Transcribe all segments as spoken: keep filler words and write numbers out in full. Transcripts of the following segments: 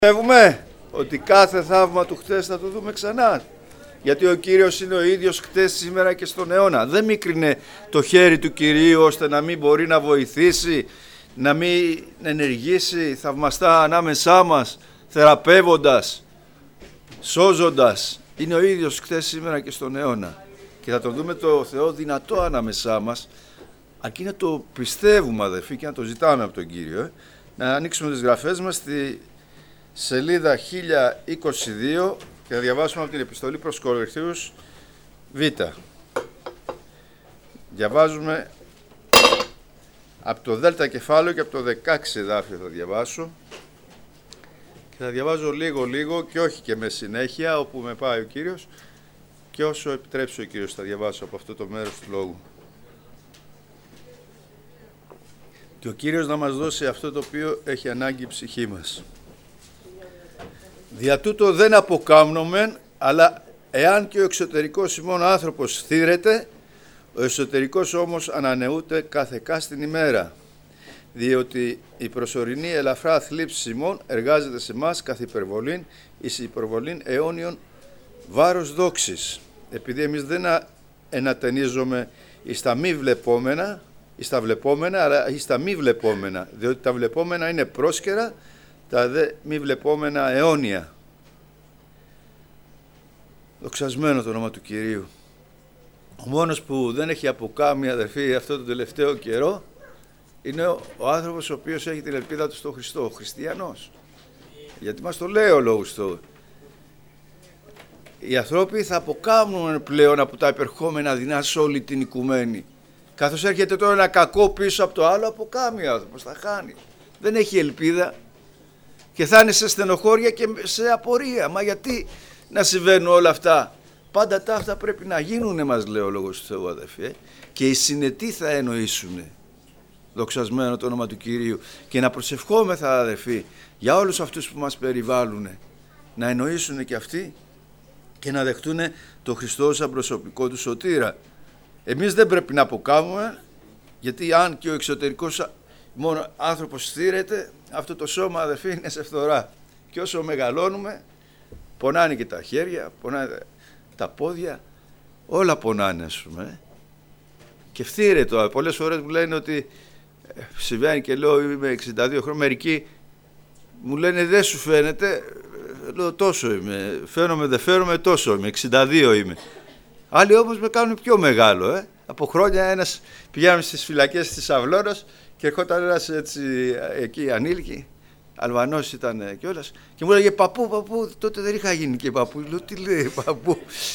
Πιστεύουμε ότι κάθε θαύμα του χτες θα το δούμε ξανά. Γιατί ο Κύριος είναι ο ίδιος χτες, σήμερα και στον αιώνα. Δεν μίκρινε το χέρι του Κυρίου ώστε να μην μπορεί να βοηθήσει, να μην ενεργήσει θαυμαστά ανάμεσά μας, θεραπεύοντας, σώζοντας. Είναι ο ίδιος χτες, σήμερα και στον αιώνα. Και θα τον δούμε το Θεό δυνατό ανάμεσά μας, αρκεί να το πιστεύουμε, αδελφοί, και να το ζητάμε από τον Κύριο. Ε. Να ανοίξουμε τις γραφές μας στη σελίδα χίλια είκοσι δύο και να διαβάσουμε από την επιστολή προς Κορινθίους Β. Διαβάζουμε από το Δέλτα κεφάλαιο και από το δεκαέξι εδάφιο θα διαβάσω και θα διαβάζω λίγο λίγο και όχι και με συνέχεια όπου με πάει ο Κύριος, και όσο επιτρέψει ο Κύριος θα διαβάσω από αυτό το μέρος του λόγου. Και ο Κύριος να μας δώσει αυτό το οποίο έχει ανάγκη η ψυχή μας. Δια τούτο δεν αποκάμνομεν, αλλά εάν και ο εξωτερικός ημών άνθρωπος θύρεται, ο εσωτερικός όμως ανανεούται καθεκά στην ημέρα, διότι η προσωρινή ελαφρά θλίψη ημών εργάζεται σε μας καθ' υπερβολήν, εις υπερβολήν αιώνιον βάρος δόξης, επειδή εμείς δεν ενατενίζομαι εις τα μη βλεπόμενα, εις τα βλεπόμενα, αλλά εις τα μη βλεπόμενα, διότι τα βλεπόμενα είναι πρόσκαιρα, τα δε μη βλεπόμενα αιώνια. Δοξασμένο το όνομα του Κυρίου. Ο μόνος που δεν έχει αποκάμει, αδερφοί, αυτό το τελευταίο καιρό είναι ο, ο άνθρωπος ο οποίος έχει την ελπίδα του στον Χριστό, ο χριστιανός. Γιατί μας το λέει ο λόγος του. Οι ανθρώποι θα αποκάμνουν πλέον από τα υπερχόμενα δεινά σε όλη την οικουμένη. Καθώς έρχεται τώρα ένα κακό πίσω από το άλλο, αποκάμει ο άνθρωπος, θα χάνει. Δεν έχει ελπίδα και θα είναι σε στενοχώρια και σε απορία. Μα γιατί να συμβαίνουν όλα αυτά? Πάντα τα αυτά πρέπει να γίνουν, μας λέει ο λόγος του Θεού, αδερφέ, και οι συνετοί θα εννοήσουν. Δοξασμένο το όνομα του Κυρίου. Και να προσευχόμεθα, αδερφοί, για όλους αυτούς που μας περιβάλλουν, να εννοήσουν και αυτοί και να δεχτούν το Χριστό σαν προσωπικό του σωτήρα. Εμείς δεν πρέπει να αποκάμουμε, γιατί αν και ο εξωτερικός μόνο άνθρωπος θύρεται, αυτό το σώμα, αδερφοί, είναι σε φθορά. Και όσο μεγαλώνουμε, πονάνε και τα χέρια, πονάνε τα πόδια, όλα πονάνε, ας πούμε. Και φθύρεται. Πολλές φορές μου λένε ότι ε, συμβαίνει και λέω είμαι εξήντα δύο χρόνια, μερικοί μου λένε δεν σου φαίνεται, λέω τόσο είμαι, φαίνομαι δεν φαίνομαι, τόσο είμαι, εξήντα δύο είμαι. Άλλοι όμως με κάνουν πιο μεγάλο, ε. Από χρόνια ένας πηγαίναμε στις φυλακές της Αυλώνας και ερχόταν ένας έτσι εκεί ανήλικη, Αλβανός ήταν κιόλας, και μου έλεγε παππού, παππού, τότε δεν είχα γίνει και παππού. Λέω τι λέει παππού?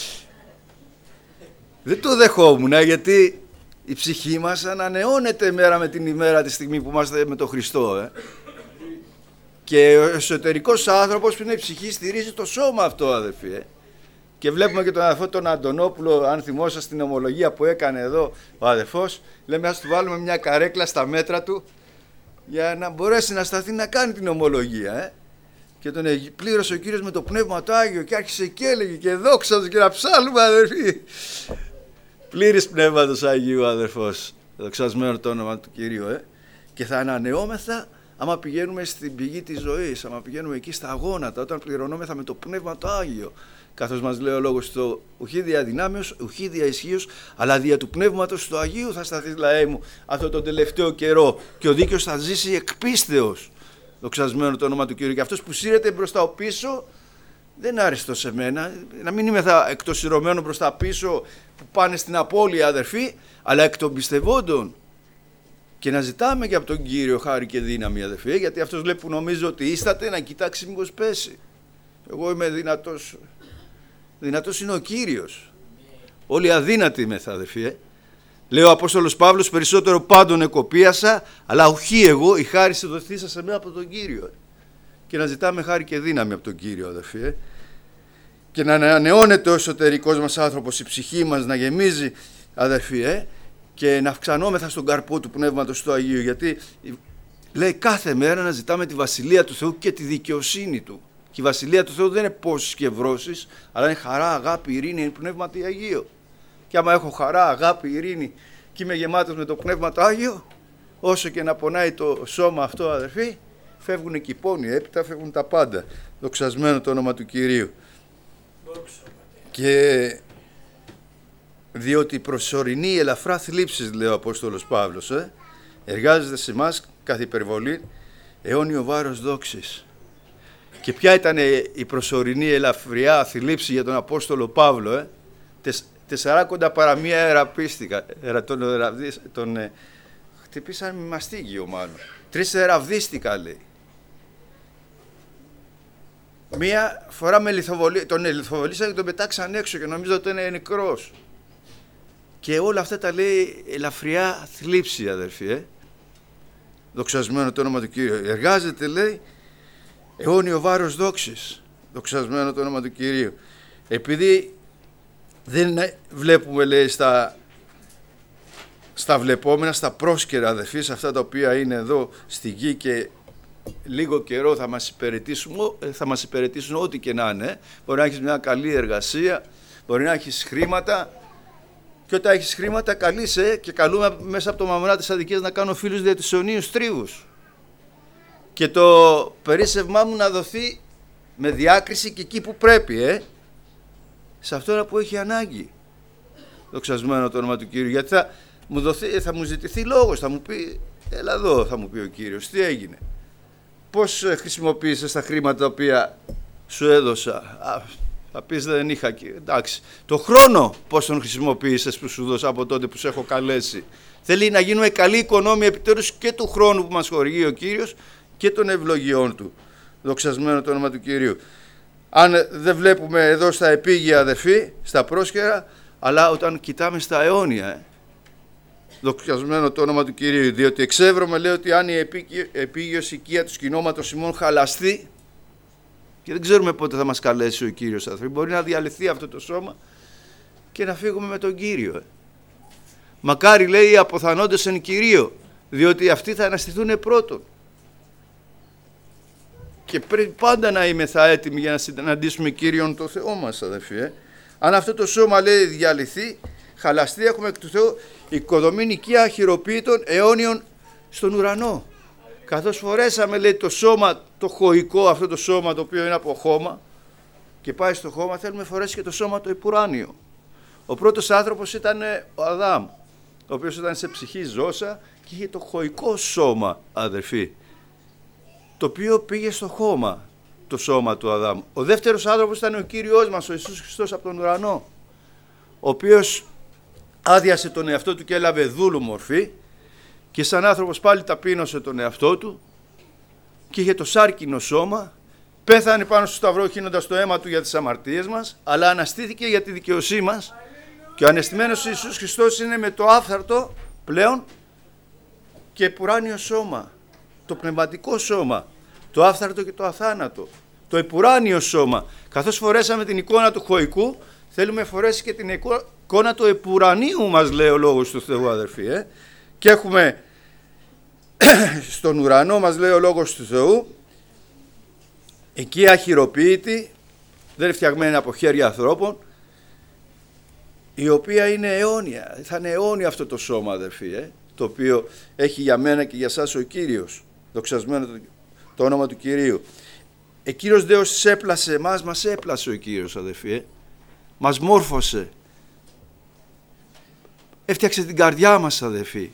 Δεν το δεχόμουν, γιατί η ψυχή μας ανανεώνεται μέρα με την ημέρα τη στιγμή που είμαστε με τον Χριστό. Ε. Και ο εσωτερικός άνθρωπος που είναι η ψυχή στηρίζει το σώμα αυτό, αδερφοί. Ε. Και βλέπουμε και τον αδερφό τον Αντωνόπουλο, αν θυμόσαστε την ομολογία που έκανε εδώ ο αδερφός, λέμε ας του βάλουμε μια καρέκλα στα μέτρα του για να μπορέσει να σταθεί να κάνει την ομολογία. Ε. Και τον πλήρωσε ο Κύριος με το Πνεύμα το Άγιο και άρχισε και έλεγε και δόξα και να ψάλουμε, αδερφοί. Πλήρης Πνεύματος Αγίου, αδερφός. Δοξασμένο το όνομα του Κυρίου. Ε. Και θα ανανεώμεθα άμα πηγαίνουμε στην πηγή της ζωής, άμα πηγαίνουμε εκεί στα γόνατα, όταν πληρωνόμεθα με το Πνεύμα το Άγιο. Καθώς μας λέει ο λόγος του, ουχή δια δυνάμεως, ουχή δια ισχύως, αλλά δια του Πνεύματος του Αγίου θα σταθεί, λαέ μου, αυτό τον τελευταίο καιρό, και ο δίκαιος θα ζήσει εκπίστεως. Δοξασμένο το όνομα του Κύριου. Και αυτός που σύρεται μπροστά ο πίσω δεν είναι άριστο σε μένα, να μην είμαι θα εκτοσυρωμένο μπροστά πίσω που πάνε στην απώλεια, αδερφοί, αλλά εκ των πιστευόντων. Και να ζητάμε και από τον Κύριο χάρη και δύναμη, αδερφοί, γιατί αυτός λέει που νομίζει ότι ίσταται να κοιτάξει μήπως πέσει. Εγώ είμαι δυνατός. Δυνατός είναι ο Κύριος. Όλοι αδύνατοι είμαστε, αδερφοί. Ε. Λέει ο Απόστολος Παύλος, περισσότερο πάντων εκοπίασα, αλλά ουχή εγώ, η χάρη σε δοθήσα σε μένα από τον Κύριο. Ε. Και να ζητάμε χάρη και δύναμη από τον Κύριο, αδερφοί. Ε. Και να ανανεώνεται ο εσωτερικός μας άνθρωπος, η ψυχή μας να γεμίζει, αδερφοί, ε. Και να αυξανόμεθα στον καρπό του Πνεύματος του Αγίου, γιατί λέει κάθε μέρα να ζητάμε τη Βασιλεία του Θεού και τη δικαιοσύνη Του. Και η Βασιλεία του Θεού δεν είναι πόσες και βρώσεις, αλλά είναι χαρά, αγάπη, ειρήνη, είναι Πνεύματι Αγίο. Και άμα έχω χαρά, αγάπη, ειρήνη και είμαι γεμάτος με το Πνεύμα το Άγιο, όσο και να πονάει το σώμα αυτό, αδερφοί, φεύγουν και οι πόνοι, έπειτα φεύγουν τα πάντα. Δοξασμένο το όνομα του Κυρίου. Και διότι η προσωρινή ελαφρά θλίψης, λέει ο Απόστολος Παύλος, ε, εργάζεται σε εμάς καθ' υπερβολή αιώνιο βάρος δόξης. Και ποια ήταν η προσωρινή ελαφριά θλίψη για τον Απόστολο Παύλο, ε? Τεσσαράκοντα παρά μία εραπίστηκα, τον, τον ε, χτυπήσαν με μαστίγιο μάλλον. Τρεις εραβδίστηκα, λέει. Μία φορά με λιθοβολή, τον λιθοβολήσαν και τον πετάξαν έξω και νομίζω ότι είναι νεκρός. Και όλα αυτά τα λέει ελαφριά θλίψη, αδερφοί, ε? Δοξασμένο το όνομα του Κύριου. Εργάζεται, λέει, αιώνιο βάρος δόξης. Δοξασμένο το όνομα του Κυρίου. Επειδή δεν βλέπουμε, λέει, στα, στα βλεπόμενα, στα πρόσκαιρα, αδερφοί, σε αυτά τα οποία είναι εδώ στη γη και λίγο καιρό θα μας υπηρετήσουν, θα μας υπηρετήσουν ό,τι και να είναι. Μπορεί να έχεις μια καλή εργασία, μπορεί να έχεις χρήματα, και όταν έχεις χρήματα καλείσαι και καλούμε μέσα από το μαμονά της αδικίας να κάνω φίλους δια τους αιωνίους τρίβους. Και το περίσσευμά μου να δοθεί με διάκριση και εκεί που πρέπει, ε, σε αυτόν που έχει ανάγκη. Δοξασμένο το όνομα του Κύριου. Γιατί θα μου, δοθεί, θα μου ζητηθεί λόγος, θα μου πει, έλα εδώ, θα μου πει ο Κύριος, τι έγινε. Πώς χρησιμοποίησες τα χρήματα τα οποία σου έδωσα. Α, θα πεις δεν είχα, εντάξει. Το χρόνο πώς τον χρησιμοποίησες που σου δώσα από τότε που σε έχω καλέσει. Θέλει να γίνουμε καλή οικονόμια επιτέλους και του χρόνου που μας χορηγεί ο Κύριος και των ευλογιών του. Δοξασμένο το όνομα του Κυρίου. Αν δεν βλέπουμε εδώ στα επίγεια, αδερφοί, στα πρόσκαιρα, αλλά όταν κοιτάμε στα αιώνια, ε, δοξασμένο το όνομα του Κυρίου, διότι εξεύρωμε, λέει, ότι αν η επίγειος οικία του σκηνώματος ημών χαλαστεί, και δεν ξέρουμε πότε θα μας καλέσει ο Κύριος, αδερφοί, μπορεί να διαλυθεί αυτό το σώμα και να φύγουμε με τον Κύριο. Ε. Μακάρι, λέει, οι αποθανόντες εν Κυρίω, διότι αυτοί θα αναστηθούν πρώτον. Και πρέπει πάντα να είμεθα έτοιμοι για να συναντήσουμε Κύριον το Θεό μας, αδερφοί. Ε. Αν αυτό το σώμα, λέει, διαλυθεί, χαλαστεί, έχουμε εκ του Θεού οικοδομή οικία χειροποίητων αιώνιων στον ουρανό. Καθώς φορέσαμε, λέει, το σώμα, το χωικό, αυτό το σώμα το οποίο είναι από χώμα και πάει στο χώμα, θέλουμε φορέσει και το σώμα το επουράνιο. Ο πρώτος άνθρωπος ήταν ο Αδάμ, ο οποίος ήταν σε ψυχή ζώσα και είχε το χωικό σώμα, αδερφοί, το οποίο πήγε στο χώμα, το σώμα του Αδάμ. Ο δεύτερος άνθρωπος ήταν ο Κύριος μας, ο Ιησούς Χριστός από τον ουρανό, ο οποίος άδειασε τον εαυτό του και έλαβε δούλου μορφή και σαν άνθρωπος πάλι ταπείνωσε τον εαυτό του και είχε το σάρκινο σώμα, πέθανε πάνω στο σταυρό χύνοντας το αίμα του για τις αμαρτίες μας, αλλά αναστήθηκε για τη δικαιοσύνη μας και ο ανεστημένος Ιησούς Χριστός είναι με το άφθαρτο πλέον και επουράνιο σώμα, το πνευματικό σώμα, το άφθαρτο και το αθάνατο, το επουράνιο σώμα. Καθώς φορέσαμε την εικόνα του χωικού, θέλουμε φορέσει και την εικόνα του επουρανίου μας, λέει ο λόγος του Θεού, αδερφοί. Ε? Και έχουμε στον ουρανό, μας λέει ο λόγος του Θεού, εκεί αχειροποίητη, δεν είναι φτιαγμένη από χέρια ανθρώπων, η οποία είναι αιώνια. Θα είναι αιώνιο αυτό το σώμα, αδερφοί, ε? Το οποίο έχει για μένα και για σας ο Κύριος. Δοξασμένο το, το όνομα του Κυρίου. Εκείνος Δεός έπλασε εμάς, μας έπλασε ο Κύριος, αδερφοί. Ε? Μας μόρφωσε. Έφτιαξε την καρδιά μας, αδερφοί.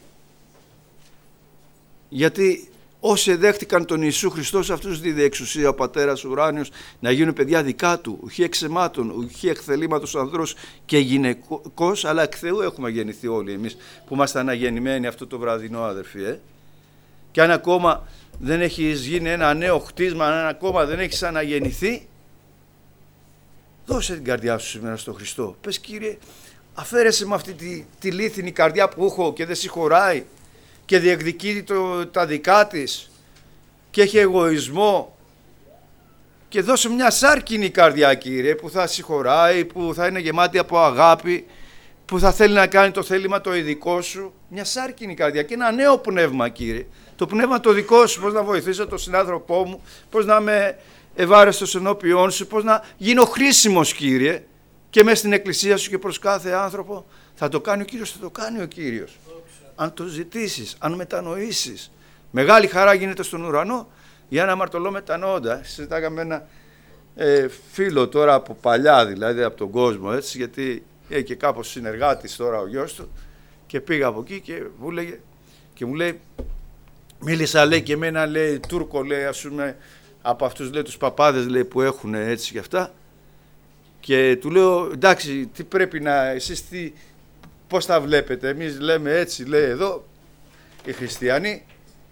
Γιατί όσοι δέχτηκαν τον Ιησού Χριστό, σε αυτούς δίδει εξουσία ο Πατέρας ουράνιος να γίνουν παιδιά δικά του, ουχή εξαιμάτων, ουχή εκθελήματος ανδρός και γυναικός, αλλά εκ Θεού έχουμε γεννηθεί όλοι εμείς που είμαστε αναγεννημένοι αυτό το βραδινό, αδερφοί. Ε? Και αν ακόμα δεν έχεις γίνει ένα νέο χτίσμα, αν ακόμα δεν έχεις αναγεννηθεί, δώσε την καρδιά σου σήμερα στον Χριστό. Πες, Κύριε, αφαίρεσε με αυτή τη, τη λίθινη καρδιά που έχω και δεν συγχωράει και διεκδικεί το, τα δικά της και έχει εγωισμό, και δώσε μια σάρκινη καρδιά, Κύριε, που θα συγχωράει, που θα είναι γεμάτη από αγάπη, που θα θέλει να κάνει το θέλημα το ειδικό σου. Μια σάρκινη καρδιά και ένα νέο πνεύμα, Κύριε, το πνεύμα το δικό σου, πώς να βοηθήσω τον συνάνθρωπό μου, πώς να είμαι ευάρεστος ενώπιόν σου, πώς να γίνω χρήσιμος, Κύριε, και μέσα στην εκκλησία σου και προς κάθε άνθρωπο. Θα το κάνει ο Κύριος, θα το κάνει ο Κύριος. Αν το ζητήσεις, αν μετανοήσεις. Μεγάλη χαρά γίνεται στον ουρανό, ή αν αμαρτωλό μετανοώντα. Συζητάγαμε ένα ε, φίλο τώρα από παλιά, δηλαδή από τον κόσμο, έτσι, γιατί έχει και κάπως συνεργάτης τώρα ο γιος του, και πήγα από εκεί και μου, λέγε, και μου λέει, μίλησα, λέει, και εμένα, λέει, Τούρκο, λέει, ας πούμε, από αυτούς, λέει, τους παπάδες, λέει, που έχουν έτσι και αυτά, και του λέω, εντάξει, τι πρέπει να, εσείς τι, πώς τα βλέπετε, εμείς λέμε έτσι, λέει, εδώ οι χριστιανοί,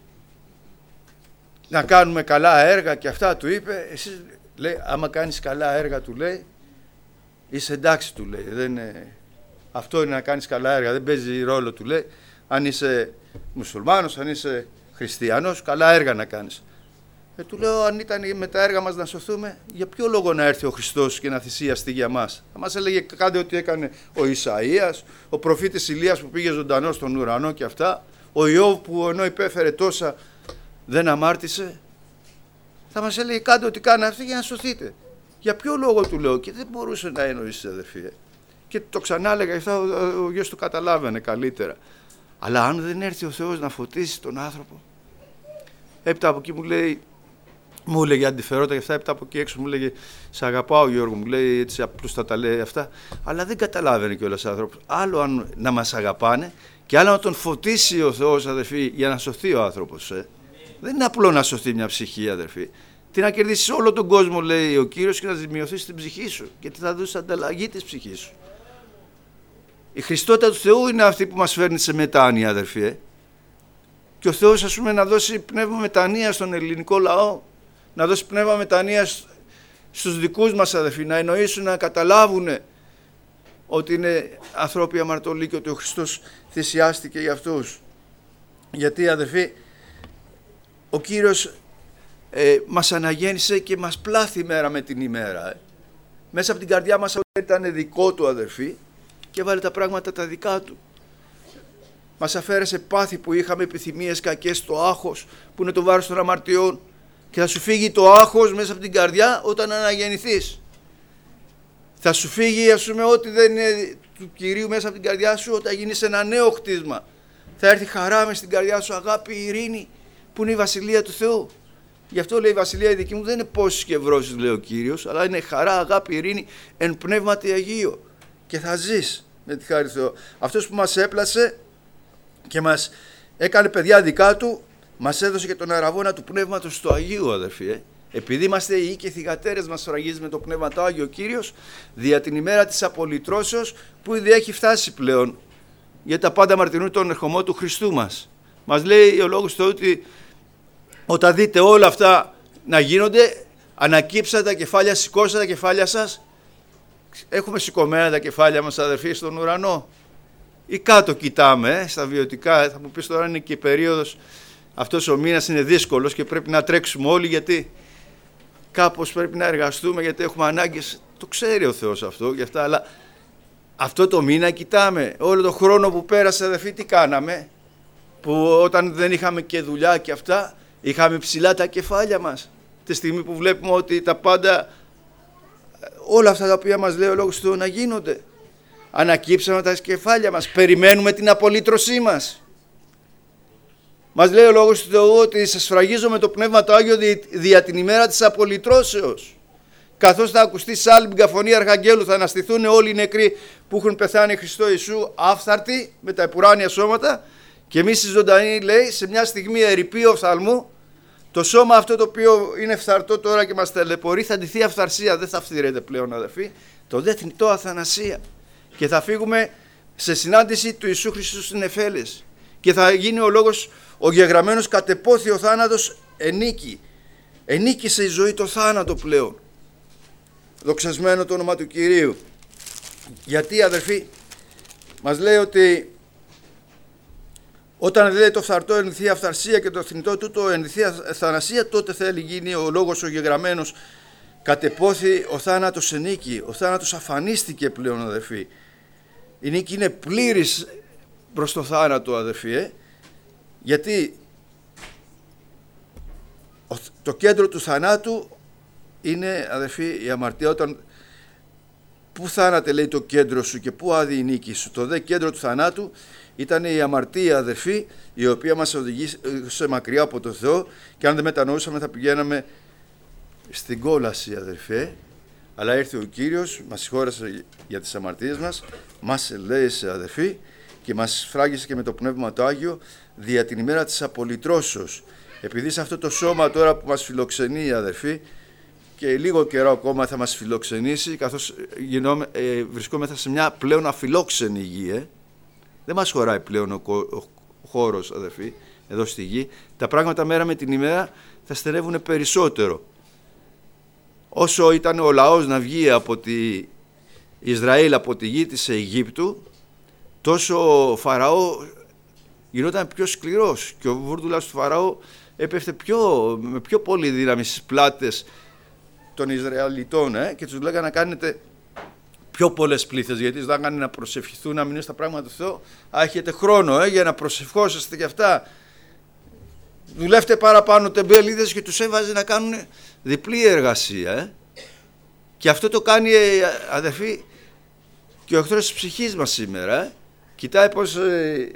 να κάνουμε καλά έργα και αυτά, του είπε. Εσείς, λέει, άμα κάνεις καλά έργα, του λέει, είσαι εντάξει, του λέει, δεν είναι... αυτό είναι να κάνεις καλά έργα, δεν παίζει ρόλο, του λέει, αν είσαι μουσουλμάνος, αν είσαι χριστιανός, καλά έργα να κάνεις. Ε, του λέω, αν ήταν με τα έργα μας να σωθούμε, για ποιο λόγο να έρθει ο Χριστός και να θυσιαστεί για μας? Θα μας έλεγε, κάντε ό,τι έκανε ο Ισαΐας, ο προφήτης Ηλίας που πήγε ζωντανός στον ουρανό και αυτά, ο Ιώβ που ενώ υπέφερε τόσα δεν αμάρτησε. Θα μας έλεγε, κάντε ό,τι κάνει αυτή για να σωθείτε. Για ποιο λόγο, του λέω, και δεν μπορούσε να εννοήσει, αδερφοί. Και το ξανά έλεγα, αυτό ο, ο γιος του καταλάβαινε καλύτερα. Αλλά αν δεν έρθει ο Θεός να φωτίσει τον άνθρωπο, έπειτα από εκεί μου λέει, μου έλεγε αντιφερότα και αυτά, έπειτα από εκεί έξω μου λέγε, σ' αγαπάω Γιώργο, μου λέει, έτσι απλώς τα λέει αυτά, αλλά δεν καταλάβαινε κιόλας άνθρωπος. Άλλο αν να μας αγαπάνε και άλλο να τον φωτίσει ο Θεός, αδερφοί, για να σωθεί ο άνθρωπος. Ε. Δεν είναι απλό να σωθεί μια ψυχή, αδερφοί. Τι να κερδίσεις όλο τον κόσμο, λέει ο Κύριος, και να ζημιωθείς την ψυχή σου, γιατί θα δώσεις ανταλλαγή της ψυχής σου. Η Χριστότητα του Θεού είναι αυτή που μας φέρνει σε μετάνοια, αδερφοί. Ε. Και ο Θεός, ας πούμε, να δώσει πνεύμα μετανία στον ελληνικό λαό, να δώσει πνεύμα μετανία στους δικούς μας, αδερφοί, να εννοήσουν, να καταλάβουν ότι είναι ανθρώποι αμαρτωλοί και ότι ο Χριστός θυσιάστηκε για αυτούς. Γιατί, αδερφοί, ο Κύριος ε, μας αναγέννησε και μας πλάθη μέρα με την ημέρα. Ε. Μέσα από την καρδιά μας ήταν δικό του, αδερφοί, και βάλε τα πράγματα τα δικά του. Μας αφαίρεσε πάθη που είχαμε, επιθυμίες κακές, το άγχος που είναι το βάρος των αμαρτιών, και θα σου φύγει το άγχος μέσα από την καρδιά όταν αναγεννηθείς. Θα σου φύγει, ας πούμε, ό,τι δεν είναι του Κυρίου μέσα από την καρδιά σου όταν γίνεις ένα νέο χτίσμα. Θα έρθει χαρά μες στην καρδιά σου, αγάπη, ειρήνη, που είναι η Βασιλεία του Θεού. Γι' αυτό λέει, η Βασιλεία η δική μου δεν είναι πόσες και βρώσεις, λέει ο Κύριος, αλλά είναι χαρά, αγάπη, ειρήνη εν πνεύματι Αγίο. Και θα ζεις με τη χάρη του Θεού. Αυτός που μας έπλασε και μας έκανε παιδιά δικά του, μας έδωσε και τον αραβόνα του Πνεύματος του Αγίου, αδερφοί. Ε. Επειδή είμαστε οι και θυγατέρες, μας φραγίζει με το Πνεύμα του Άγιο Κύριος, δια την ημέρα της απολυτρώσεως που ήδη έχει φτάσει πλέον, γιατί τα πάντα μαρτυρούν τον ερχομό του Χριστού μας. Μας λέει ο Λόγος του ότι όταν δείτε όλα αυτά να γίνονται, ανακύψατε τα κεφάλια, σηκώσατε τα κεφάλια σας. Έχουμε σηκωμένα τα κεφάλια μας, αδερφοί, στον ουρανό, ή κάτω κοιτάμε, ε, στα βιωτικά? Θα μου πεις τώρα, είναι και η περίοδος, αυτός ο μήνας είναι δύσκολος και πρέπει να τρέξουμε όλοι, γιατί κάπως πρέπει να εργαστούμε, γιατί έχουμε ανάγκες. Το ξέρει ο Θεός αυτό, γι' αυτά, αλλά αυτό το μήνα κοιτάμε. Όλο το χρόνο που πέρασε, αδερφοί, τι κάναμε? Που όταν δεν είχαμε και δουλειά και αυτά, είχαμε ψηλά τα κεφάλια μας. Τη στιγμή που βλέπουμε ότι τα πάντα, όλα αυτά τα οποία μας λέει ο Λόγος του Θεού να γίνονται, ανακύψαμε τα κεφάλια μας, περιμένουμε την απολύτρωσή μας. Μας λέει ο Λόγος του Θεού ότι σας σφραγίζω με το Πνεύμα το Άγιο δι, δια την ημέρα της απολυτρώσεως. Καθώς θα ακουστεί σάλπη καφωνία αρχαγγέλου, θα αναστηθούν όλοι οι νεκροί που έχουν πεθάνει Χριστό Ιησού άφθαρτοι με τα επουράνια σώματα, και εμείς οι ζωντανοί, λέει, σε μια στιγμή ερειπή οφθαλμού, το σώμα αυτό το οποίο είναι φθαρτό τώρα και μας ταλαιπωρεί θα ντυθεί αυθαρσία, δεν θα φθυρέται πλέον, αδερφοί, το δε θνητό αθανασία, και θα φύγουμε σε συνάντηση του Ιησού Χριστού στην Εφέλες, και θα γίνει ο λόγος, ο γεγραμμένος κατεπόθη ο θάνατος ενίκη, ενίκησε η ζωή το θάνατο πλέον. Δοξασμένο το όνομα του Κυρίου. Γιατί, αδερφοί, μας λέει ότι όταν λέει το φθαρτό εννηθεί αυθαρσία και το θνητό τούτο εννηθεί αθανασία, τότε θέλει γίνει ο λόγος ο γεγραμμένος κατεπόθη ο θάνατος ενίκη. Ο θάνατος αφανίστηκε πλέον, αδερφοί. Η νίκη είναι πλήρης προς το θάνατο, αδερφοί, ε? Γιατί το κέντρο του θανάτου είναι, αδερφοί, η αμαρτία. Όταν πού θάνατε, λέει, το κέντρο σου και πού άδει η νίκη σου. Το δε κέντρο του θανάτου ήταν η αμαρτία, αδερφοί, η οποία μας οδηγήσε μακριά από το Θεό, και αν δεν μετανοούσαμε θα πηγαίναμε στην κόλαση, αδερφέ. Αλλά ήρθε ο Κύριος, μας συγχώρεσε για τις αμαρτίες μας, μας ελέησε, αδερφοί, και μας φράγισε και με το Πνεύμα το Άγιο δια την ημέρα της απολυτρώσεως. Επειδή σε αυτό το σώμα τώρα που μας φιλοξενεί, αδερφοί, και λίγο καιρό ακόμα θα μας φιλοξενήσει, καθώς γινόμε, ε, βρισκόμεθα σε μια πλέον αφιλόξενη γη, ε. Δεν μας χωράει πλέον ο, ο, ο χώρος, αδερφοί, εδώ στη γη. Τα πράγματα μέρα με την ημέρα θα στερεύουν περισσότερο. Όσο ήταν ο λαός να βγει από τη Ισραήλ, από τη γη της Αιγύπτου, τόσο ο Φαραώ γινόταν πιο σκληρός και ο βούρδουλας του Φαραώ έπεφτε πιο, με πιο πολύ δύναμη στις πλάτες των Ισραηλιτών, ε, και τους λέγανε να κάνετε πιο πολλές πλήθες, γιατί τους λέγανε να προσευχηθούν, να μείνουν στα πράγματα του Θεού. Α, έχετε χρόνο, ε, για να προσευχόσαστε και αυτά. Δουλεύτε παραπάνω τεμπέληδες, και τους έβαζε να κάνουν διπλή εργασία. Ε. Και αυτό το κάνει, αδερφοί, και ο εχθρός της ψυχής μας σήμερα. Ε. Κοιτάει πως ε,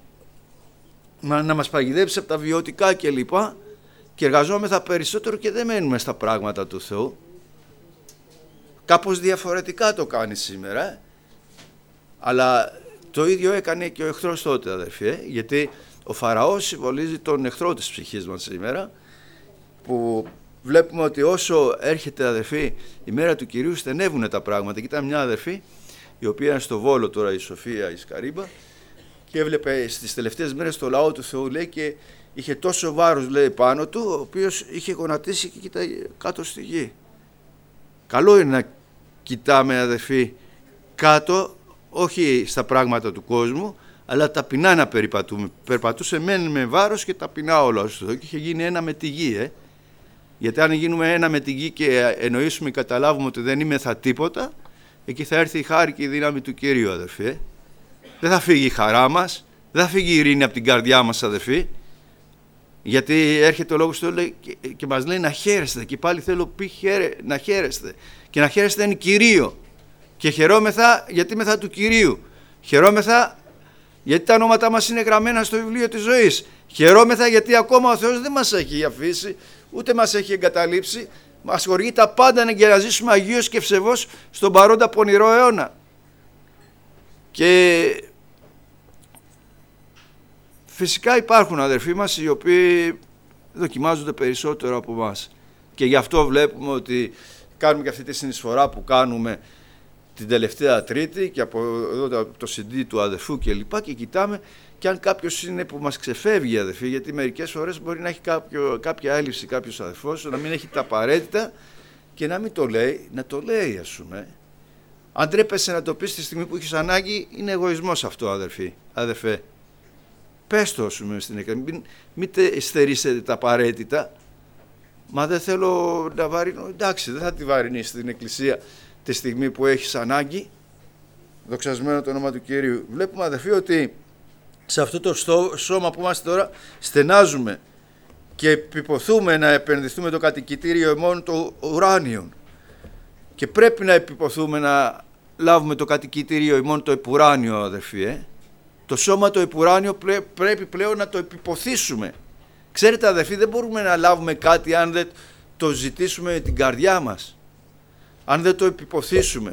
να μας παγιδέψει από τα βιωτικά κλπ. Και εργαζόμεθα περισσότερο και δεν μένουμε στα πράγματα του Θεού. Κάπως διαφορετικά το κάνει σήμερα. Ε. Αλλά το ίδιο έκανε και ο εχθρός τότε, αδερφοί, ε, γιατί ο Φαραώς συμβολίζει τον εχθρό της ψυχής μας σήμερα, που βλέπουμε ότι όσο έρχεται, αδερφοί, η μέρα του Κυρίου στενεύουν τα πράγματα. Και ήταν μια αδερφή η οποία είναι στο Βόλο τώρα, η Σοφία η Σκαρίμπα, και έβλεπε στις τελευταίες μέρες το λαό του Θεού, λέει, και είχε τόσο βάρος, λέει, πάνω του, ο οποίος είχε γονατίσει και κοιτάει κάτω στη γη. Καλό είναι να κοιτάμε, αδερφοί, κάτω, όχι στα πράγματα του κόσμου, αλλά ταπεινά να περιπατούμε. Περπατούσε μεν με βάρος και ταπεινά όλα στο Θεό, και είχε γίνει ένα με τη γη. Ε. Γιατί αν γίνουμε ένα με τη γη και εννοήσουμε, καταλάβουμε ότι δεν είμεθα τίποτα, εκεί θα έρθει η χάρη και η δύναμη του Κυρίου, αδερφοί. Ε. Δεν θα φύγει η χαρά μας, δεν θα φύγει η ειρήνη από την καρδιά μας, αδερφοί. Γιατί έρχεται ο Λόγος του Θεού και, και μας λέει να χαίρεστε, και πάλι θέλω πει χαίρε, να χαίρεστε. Και να χαίρεστε είναι Κυρίο. Και χαιρόμεθα γιατί μεθα του Κυρίου. Χαιρόμεθα γιατί τα ονόματά μας είναι γραμμένα στο βιβλίο της ζωής. Χαιρόμεθα γιατί ακόμα ο Θεός δεν μας έχει αφήσει, ούτε μας έχει εγκαταλείψει. Μας χορηγεί τα πάντα για να ζήσουμε αγίως και ευσεβώς στον παρόντα πονηρό αιώνα. Και φυσικά υπάρχουν αδερφοί μας οι οποίοι δοκιμάζονται περισσότερο από μας. Και γι' αυτό βλέπουμε ότι κάνουμε και αυτή τη συνεισφορά που κάνουμε την τελευταία Τρίτη, και από εδώ το σι ντι του αδερφού και λοιπά, και κοιτάμε και αν κάποιος είναι που μας ξεφεύγει, αδερφοί, γιατί μερικές φορές μπορεί να έχει κάποιο, κάποια έλλειψη κάποιος αδερφός, να μην έχει τα απαραίτητα και να μην το λέει, να το λέει, ας πούμε. Αν τρέπεσαι να το πεις τη στιγμή που έχεις ανάγκη, είναι εγωισμός αυτό, αδερφοί, αδερφέ. Πες το, ας πούμε, στην εκκλησία, μην, μην στερήσετε τα απαραίτητα. Μα δεν θέλω να βαρύνω, εντάξει, δεν θα τη βαρύνεις στην εκκλησία τη στιγμή που έχεις ανάγκη, δοξασμένο το όνομα του Κυρίου. Βλέπουμε, αδερφοί, ότι σε αυτό το σώμα που είμαστε τώρα στενάζουμε και επιποθούμε να επενδυθούμε το κατοικητήριο ημών των ουράνιων, και πρέπει να επιποθούμε να λάβουμε το κατοικητήριο ημών το επουράνιο, αδερφοί. Ε? Το σώμα το επουράνιο πρέ, πρέπει πλέον να το επιποθήσουμε. Ξέρετε, αδερφοί, δεν μπορούμε να λάβουμε κάτι αν δεν το ζητήσουμε με την καρδιά μας, αν δεν το επιποθήσουμε.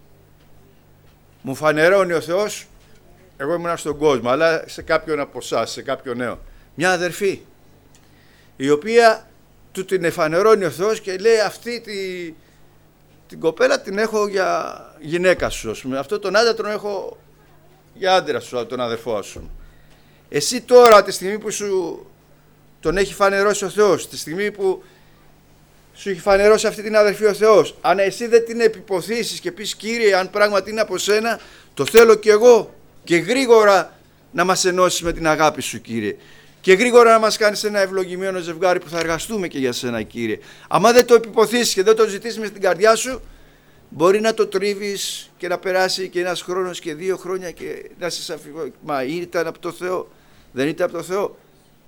Μου φανερώνει ο Θεός, εγώ ήμουν στον κόσμο, αλλά σε κάποιον από εσάς, σε κάποιον νέο, μια αδερφή, η οποία του την εφανερώνει ο Θεός και λέει, αυτή τη, την κοπέλα την έχω για γυναίκα σου, ας πούμε. Αυτό τον άντρα τον έχω για άντρα σου, τον αδερφό σου. Εσύ τώρα, τη στιγμή που σου τον έχει φανερώσει ο Θεός, τη στιγμή που σου έχει φανερώσει αυτή την αδερφή ο Θεός, αν εσύ δεν την επιποθήσεις και πεις, Κύριε, αν πράγματι είναι από σένα, το θέλω κι εγώ, και γρήγορα να μας ενώσεις με την αγάπη σου, Κύριε, και γρήγορα να μας κάνεις ένα ευλογημένο ζευγάρι που θα εργαστούμε και για σένα, Κύριε. Άμα δεν το επιποθήσεις και δεν το ζητήσεις με την καρδιά σου, μπορεί να το τρίβεις και να περάσει και ένας χρόνος και δύο χρόνια και να σε αφηγώ, μα ήταν από το Θεό, δεν ήταν από το Θεό.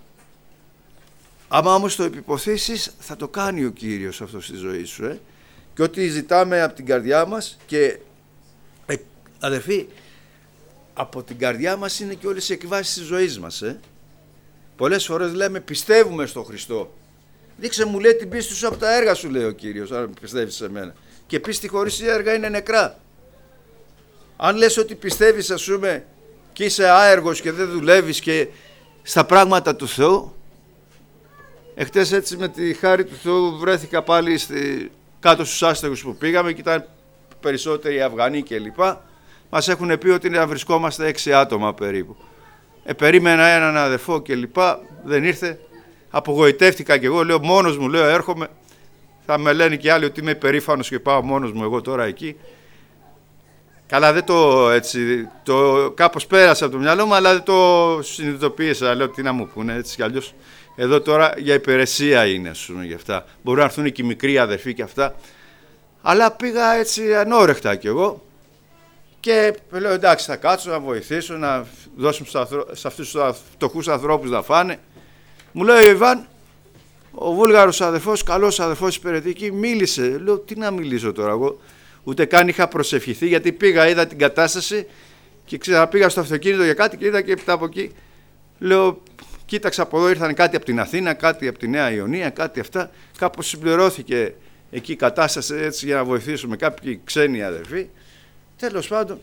Άμα όμως το επιποθήσεις, θα το κάνει ο Κύριος αυτό στη ζωή σου. Ε? Και ό,τι ζητάμε από την καρδιά μας, και Αδερφοί, από την καρδιά μας είναι και όλες οι εκβάσεις της ζωής μας. Ε? Πολλές φορές λέμε πιστεύουμε στον Χριστό. Δείξε μου, λέει, την πίστη σου από τα έργα σου, λέει ο Κύριος, αν πιστεύεις σε μένα. Και πίστη χωρίς έργα είναι νεκρά. Αν λες ότι πιστεύεις, ας πούμε, και είσαι άεργος και δεν δουλεύεις και στα πράγματα του Θεού. Εχθές έτσι με τη χάρη του Θεού βρέθηκα πάλι στη, κάτω στους άστεγους που πήγαμε και ήταν περισσότεροι Αφγανοί κλπ. Μας έχουν πει ότι να βρισκόμαστε έξι άτομα περίπου. Ε, περίμενα έναν αδερφό κλπ. Δεν ήρθε. Απογοητεύτηκα κι εγώ, λέω μόνος μου, λέω έρχομαι. Θα με λένε και άλλοι ότι είμαι υπερήφανος και πάω μόνος μου εγώ τώρα εκεί. Καλά, δεν το έτσι, το κάπως πέρασε από το μυαλό μου, αλλά δεν το συνειδητοποίησα. Λέω τι να μου πούνε, έτσι κι αλλιώς. Εδώ τώρα για υπηρεσία είναι, ας πούμε, για αυτά. Μπορούν να έρθουν και οι μικροί αδερφοί και αυτά. Αλλά πήγα έτσι ανόρεχτα κι εγώ. Και λέω εντάξει, θα κάτσω να βοηθήσω, να δώσουμε σε αυτούς τους φτωχούς ανθρώπους να φάνε. Μου λέει ο Ιβάν, ο Βούλγαρος αδερφός, καλός αδερφός υπηρετική, μίλησε. Λέω τι να μιλήσω τώρα εγώ. Ούτε καν είχα προσευχηθεί, γιατί πήγα, είδα την κατάσταση και ξαναπήγα στο αυτοκίνητο για κάτι και είδα και από εκεί. Λέω, κοίταξα από εδώ, ήρθαν κάτι από την Αθήνα, κάτι από τη Νέα Ιωνία, κάτι αυτά. Κάπως συμπληρώθηκε εκεί η κατάσταση έτσι για να βοηθήσουμε κάποιοι ξένοι αδερφοί. Τέλος πάντων,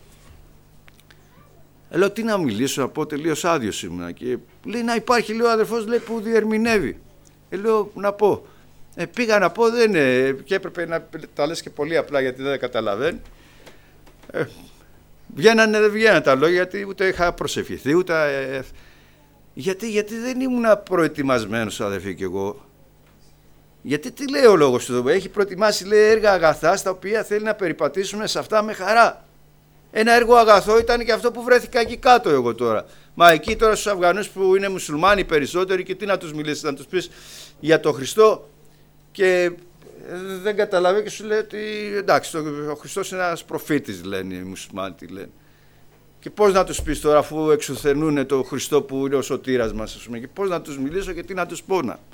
λέω τι να μιλήσω, να πω, τελείως άδειος ήμουνα. Και λέει να υπάρχει, λέει ο αδερφός, λέει, που διερμηνεύει. Ε, λέω να πω. Ε, πήγα να πω, δεν είναι, και έπρεπε να τα λες και πολύ απλά γιατί δεν καταλαβαίνει. Ε, βγαίνανε, δεν βγαίνανε τα λόγια, γιατί ούτε είχα προσευχηθεί, ούτε... Ε, γιατί, γιατί δεν ήμουν προετοιμασμένος, αδερφοί, κι εγώ. Γιατί τι λέει ο λόγος του, έχει προετοιμάσει, λέει, έργα αγαθά, στα οποία θέλει να περιπατήσουμε σε αυτά με χαρά. Ένα έργο αγαθό ήταν και αυτό που βρέθηκα εκεί κάτω εγώ τώρα. Μα εκεί τώρα στους Αφγανούς που είναι μουσουλμάνοι περισσότεροι, και τι να τους μιλήσεις, να τους πεις για τον Χριστό, και δεν καταλαβαίνει και σου λέει ότι εντάξει, ο Χριστός είναι ένας προφήτης, λένε οι μουσουλμάνοι, τι λένε. Και πώς να τους πεις τώρα, αφού εξουθενούν τον Χριστό που είναι ο σωτήρας μας, ας πούμε, και πώς να τους μιλήσω και τι να τους πω να.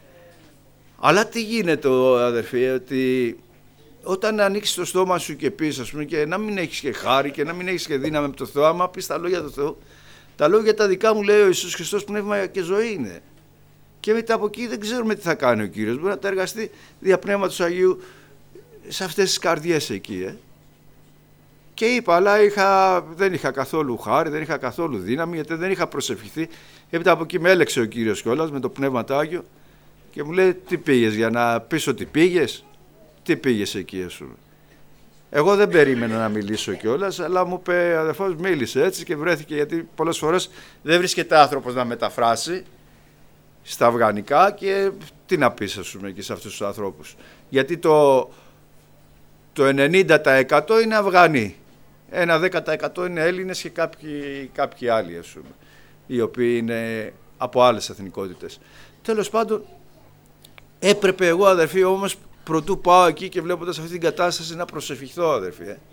Αλλά τι γίνεται, αδερφοί, ότι όταν ανοίξεις το στόμα σου και πεις, ας πούμε, και να μην έχεις και χάρη και να μην έχεις και δύναμη από το Θεό, άμα πεις τα λόγια του Θεού, τα λόγια τα δικά μου, λέει ο Ιησούς Χριστός, πνεύμα και ζωή είναι. Και μετά από εκεί δεν ξέρουμε τι θα κάνει ο Κύριος. Μπορεί να τα εργαστεί δια Πνεύματος Αγίου σε αυτές τις καρδιές εκεί. Ε. Και είπα, αλλά είχα, δεν είχα καθόλου χάρη, δεν είχα καθόλου δύναμη, γιατί δεν είχα προσευχηθεί. Έπειτα από εκεί με έλεξε ο Κύριος κιόλας με το Πνεύμα το Άγιο και μου λέει τι πήγες, για να πεις ότι πήγες, τι πήγες εκεί, ας πούμε. Εγώ δεν περίμενα να μιλήσω κιόλας, αλλά μου είπε αδερφός, μίλησε έτσι και βρέθηκε, γιατί πολλές φορές δεν βρίσκεται άνθρωπος να μεταφράσει στα αφγανικά και τι να πεις, ας πούμε, και σε αυτούς τους ανθρώπους. Γιατί το, το ενενήντα τοις εκατό είναι Αφγανοί, ένα δέκα τοις εκατό είναι Έλληνες και κάποιοι, κάποιοι άλλοι, ας πούμε, οι οποίοι είναι από άλλες εθνικότητες. Τέλος πάντων, έπρεπε εγώ, αδερφοί, όμως προτού πάω εκεί και βλέποντας αυτή την κατάσταση να προσευχηθώ, αδερφοί. Ε.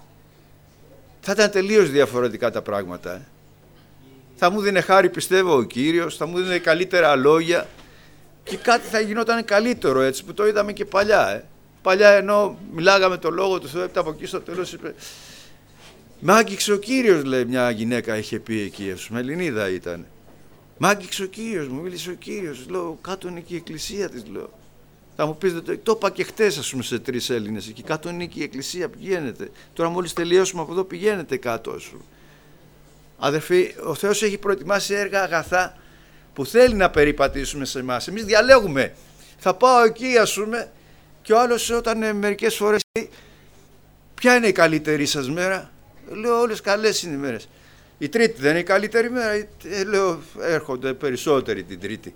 Θα ήταν τελείως διαφορετικά τα πράγματα. Ε. Θα μου δίνε χάρη, πιστεύω, ο Κύριος, θα μου δίνε καλύτερα λόγια και κάτι θα γινόταν καλύτερο, έτσι, που το είδαμε και παλιά. Ε. Παλιά ενώ μιλάγαμε το λόγο του Θεού, από εκεί στο τέλος είπε «Μ' άγγιξε ο Κύριος», λέει μια γυναίκα, είχε πει εκεί, ας πούμε, Ελληνίδα ήταν. «Μ' άγγιξε ο Κύριος, μου μίλησε ο Κύριος», λέω, «κάτω είναι και η εκκλησία της», λέω. Θα μου πείτε, το, το είπα και χτες, ας πούμε, σε τρεις Έλληνες εκεί, «κάτω είναι και η εκκλησία, πηγαίνετε». Τώρα μόλις τελειώσουμε από εδώ πηγαίνετε κάτω, ας πούμε. Αδερφοί, ο Θεός έχει προετοιμάσει έργα αγαθά που θέλει να περιπατήσουμε σε εμάς. Εμείς διαλέγουμε. Θα πάω εκεί, ας πούμε, και ο άλλος όταν ε, μερικές φορές ποια είναι η καλύτερη σας μέρα. Λέω, όλες καλές είναι οι μέρες. Η Τρίτη δεν είναι η καλύτερη μέρα. Ε, λέω, έρχονται περισσότεροι την Τρίτη.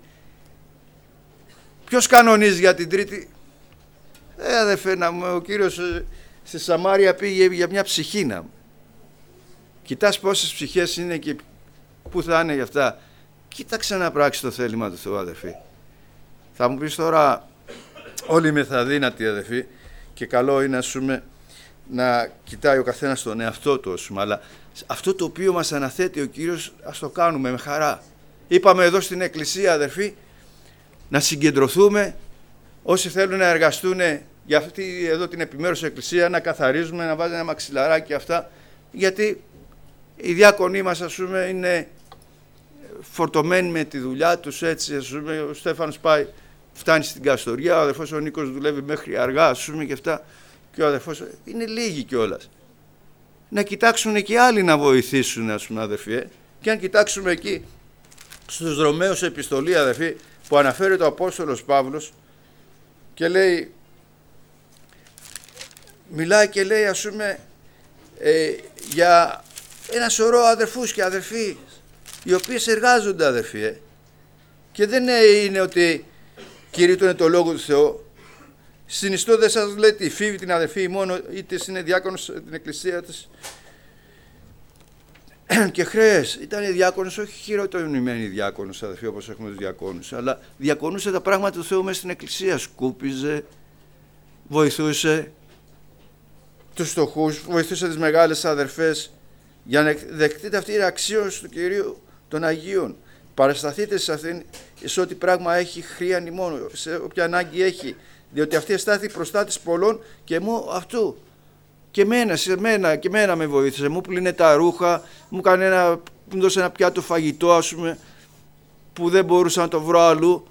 Ποιος κανονίζει για την Τρίτη? Ε, αδερφέ, να μου, ο Κύριος ε, στη Σαμάρια πήγε για μια ψυχίνα. Κοιτάς πόσες ψυχές είναι και πού θα είναι γι' αυτά. Κοίταξε να πράξει το θέλημα του Θεού, αδερφοί. Θα μου πεις τώρα, όλοι είμαι θα δύνατοι, αδερφοί, και καλό είναι, ας πούμε, να κοιτάει ο καθένας τον εαυτό του, ας πούμε, αλλά αυτό το οποίο μας αναθέτει ο Κύριος, ας το κάνουμε με χαρά. Είπαμε εδώ στην Εκκλησία, αδερφοί, να συγκεντρωθούμε, όσοι θέλουν να εργαστούν για αυτή εδώ την επιμέρους Εκκλησία, να καθαρίζουμε, να βάζουν ένα μαξιλαράκι αυτά, γιατί οι διάκονοι μας, ας πούμε, είναι φορτωμένοι με τη δουλειά τους, έτσι, ας πούμε. Ο Στέφανος πάει, φτάνει στην Καστοριά, ο αδερφός ο Νίκος δουλεύει μέχρι αργά, ας πούμε, και αυτά, και ο αδερφός είναι λίγοι κιόλας. Να κοιτάξουν και άλλοι να βοηθήσουν, ας πούμε, αδερφοί, ε? Και αν κοιτάξουμε εκεί στους Ρωμαίους επιστολή, αδερφοί, που αναφέρει το Απόστολος Παύλος και λέει, μιλάει και λέει, ας πούμε, ε, για ένα σωρό αδερφούς και αδερφοί οι οποίες εργάζονται, αδερφοί, ε? Και δεν είναι ότι κηρύττουν το Λόγο του Θεού. Συνιστώ δεν σας λέει τη Φίβη την αδερφή μόνο, είτε είναι διάκονος στην εκκλησία της και χρέες. Ήταν διάκονος, όχι χειροτονημένη διάκονος, αδερφοί, όπως έχουμε τους διακόνους, αλλά διακονούσε τα πράγματα του Θεού μέσα στην εκκλησία. Σκούπιζε, βοηθούσε τους φτωχούς, βοηθούσε τις μεγάλες αδερφές, για να δεκτείτε αυτή η αξίωση του Κυρίου των Αγίων. Παρασταθείτε σε αυτήν, σε ό,τι πράγμα έχει χρήαν ημών, σε όποια ανάγκη έχει, διότι αυτή εστάθη προστάτης πολλών και μου αυτού. Και μένα, σε μένα, και μένα με βοήθησε, μου πλύνε τα ρούχα, μου έκανε ένα, μου δώσε ένα πιάτο φαγητό, ας πούμε, που δεν μπορούσα να το βρω αλλού.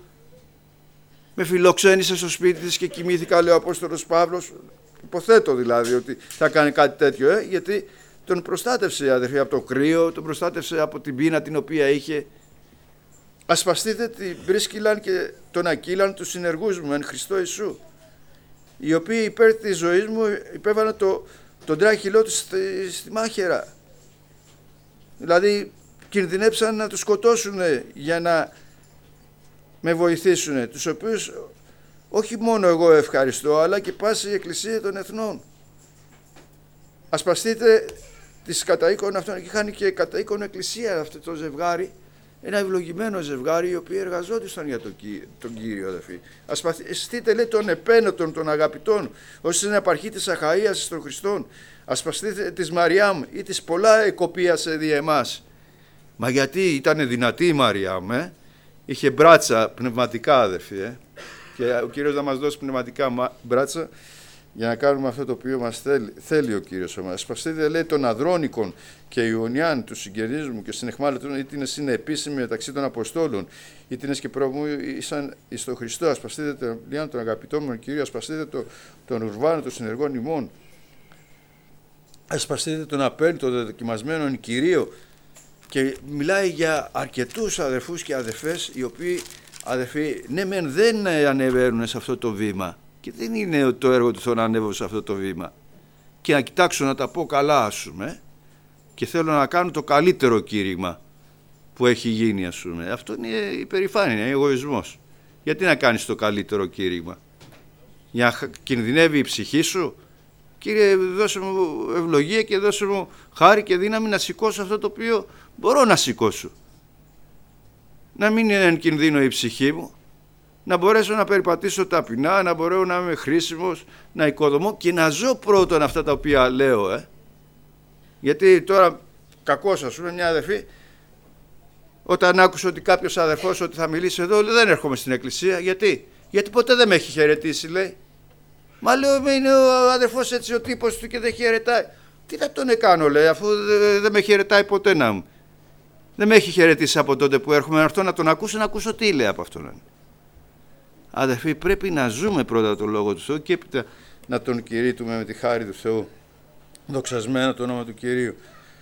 Με φιλοξένησε στο σπίτι της και κοιμήθηκα, λέει ο Απόστολος Παύλος. Υποθέτω δηλαδή ότι θα κάνει κάτι τέτοιο, ε, γιατί τον προστάτευσε, αδερφοί, από το κρύο, τον προστάτευσε από την πείνα την οποία είχε. Ασπαστείτε την Πρίσκυλαν και τον Ακύλαν, τους συνεργούς μου εν Χριστώ Ιησού, οι οποίοι υπέρ της ζωής μου υπέβαλαν το, τον τράχυλό τους στη, στη μάχαιρα. Δηλαδή κινδυνέψαν να τους σκοτώσουν για να με βοηθήσουν, τους οποίους όχι μόνο εγώ ευχαριστώ, αλλά και πάση η Εκκλησία των Εθνών. Ασπαστείτε τις καταοίκων αυτών, και είχαν και καταοίκον εκκλησία αυτό το ζευγάρι, ένα ευλογημένο ζευγάρι, οι οποίοι εργαζόντουσαν για τον, τον Κύριο, αδερφοί. Ασπαστείτε, λέει, των επένωτων, των αγαπητών, όσοι είναι απαρχή της Αχαΐας των Χριστών. Ασπαστείτε της Μαριάμ ή της πολλά εκοπίασε δι' εμάς. Μα γιατί ήταν δυνατή η Μαριάμ, ε? Είχε μπράτσα πνευματικά, αδερφοί, ε? Και ο Κύριος να μας δώσει πνευματικά μπράτσα για να κάνουμε αυτό το οποίο μας θέλει, θέλει ο Κύριος. Ασπαστείτε, λέει, των Αδρώνικων και Ιωνιάν, του συγγενείς μου, και συνεχμάλωτων, είτε είναι επίσημοι μεταξύ των Αποστόλων, είτε είναι και προμού ήσαν εις τον Χριστό. Ασπαστείτε τον Λιάν, τον αγαπητό μου Κύριο, ασπαστείτε το, τον Ουρβάνο, των συνεργών ημών. Ασπαστείτε τον Απέλ, τον δοκιμασμένον Κυρίο. Και μιλάει για αρκετούς αδερφούς και αδερφές, οι οποίοι, αδερφοί, ναι μεν δεν ανεβαίνουν σε αυτό το βήμα. Και δεν είναι το έργο του Θεού να ανέβω σε αυτό το βήμα. Και να κοιτάξω να τα πω καλά, ας πούμε, και θέλω να κάνω το καλύτερο κήρυγμα που έχει γίνει, ας πούμε. Αυτό είναι υπερηφάνεια, είναι εγωισμός. Γιατί να κάνεις το καλύτερο κήρυγμα? Για να κινδυνεύει η ψυχή σου? Κύριε, δώσε μου ευλογία και δώσε μου χάρη και δύναμη να σηκώσω αυτό το οποίο μπορώ να σηκώσω. Να μην είναι εν κινδύνο η ψυχή μου. Να μπορέσω να περιπατήσω ταπεινά, να μπορώ να είμαι χρήσιμος, να οικοδομώ και να ζω πρώτον αυτά τα οποία λέω. Ε. Γιατί τώρα, κακώς, ας πούμε, μια αδερφή, όταν άκουσε ότι κάποιος αδερφός ότι θα μιλήσει εδώ, λέει, δεν έρχομαι στην εκκλησία. Γιατί? Γιατί ποτέ δεν με έχει χαιρετήσει, λέει. Μα λέω, είναι ο αδερφός έτσι ο τύπος του και δεν χαιρετάει. Τι να τον κάνω, λέει, αφού δεν με χαιρετάει ποτέ να μου. Δεν με έχει χαιρετήσει από τότε που έρχομαι να έρθω να τον ακούσω, να ακούσω τι λέει από αυτόν. Αδερφοί, πρέπει να ζούμε πρώτα το Λόγο του Θεού και έπειτα να τον κηρύττουμε με τη χάρη του Θεού. Δοξασμένο το όνομα του Κυρίου.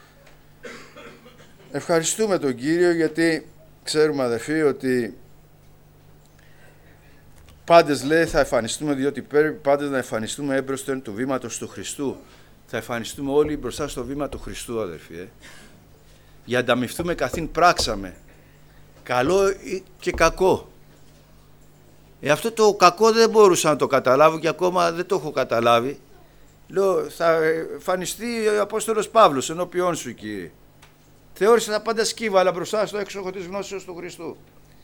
Ευχαριστούμε τον Κύριο, γιατί ξέρουμε, αδερφοί, ότι πάντες, λέει, θα εμφανιστούμε, διότι πρέπει πάντες να εμφανιστούμε έμπροσθεν του βήματος του Χριστού. Θα εμφανιστούμε όλοι μπροστά στο βήμα του Χριστού, αδερφοί. Ε. Για να ανταμυφθούμε καθήν πράξαμε, καλό και κακό. Ε, αυτό το κακό δεν μπορούσα να το καταλάβω και ακόμα δεν το έχω καταλάβει. Λέω, θα εμφανιστεί ο Απόστολος Παύλος ενώπιόν σου, Κύριε. Θεώρησε τα πάντα σκύβαλα μπροστά στο έξοχο της γνώσεως του Χριστού.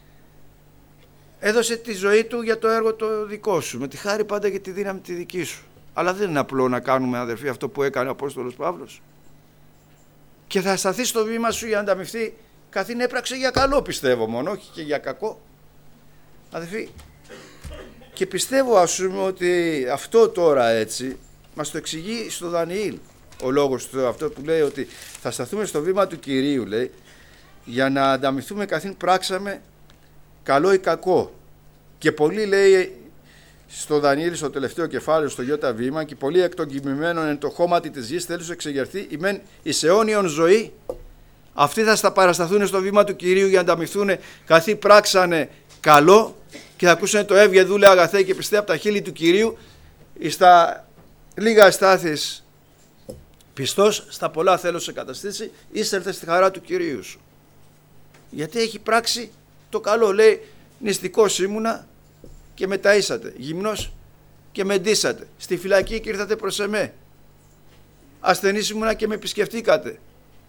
Έδωσε τη ζωή του για το έργο το δικό σου, με τη χάρη πάντα και τη δύναμη τη δική σου. Αλλά δεν είναι απλό να κάνουμε, αδερφοί, αυτό που έκανε ο Απόστολος Παύλος. Και θα σταθεί στο βήμα σου για να ανταμυφθεί καθήν έπραξε για καλό, πιστεύω μόνο, όχι και για κακό. Αδερφοί, και πιστεύω, ας πούμε, ότι αυτό τώρα έτσι μας το εξηγεί στο Δανιήλ. ο λόγος του Θεού, αυτό που λέει ότι θα σταθούμε στο βήμα του Κυρίου, λέει, για να ανταμυθούμε καθήν πράξαμε καλό ή κακό. Και πολλοί, λέει στο Δανιήλ, στο τελευταίο κεφάλαιο, στο Ιώτα βήμα, και πολλοί εκ των κοιμημένων εν το χώματι της γης θέλουν εξεγερθεί ημέν εις αιώνιον ζωή. Αυτοί θα στα παρασταθούν στο βήμα του Κυρίου για να ανταμυθούν καθή πράξανε καλό και θα ακούσουν το έβγε δούλε αγαθέ και πιστεύει από τα χείλη του Κυρίου, στα λίγα αστάθεις πιστός, στα πολλά θέλω σε καταστήσει, ήστερθε στη χαρά του Κυρίου σου. Γιατί έχει πράξει το καλό, λέει, νηστικός ήμουνα και με ταΐσατε, γυμνός και με ντύσατε, στη φυλακή και ήρθατε προς εμέ, ασθενής ήμουνα και με επισκεφτήκατε,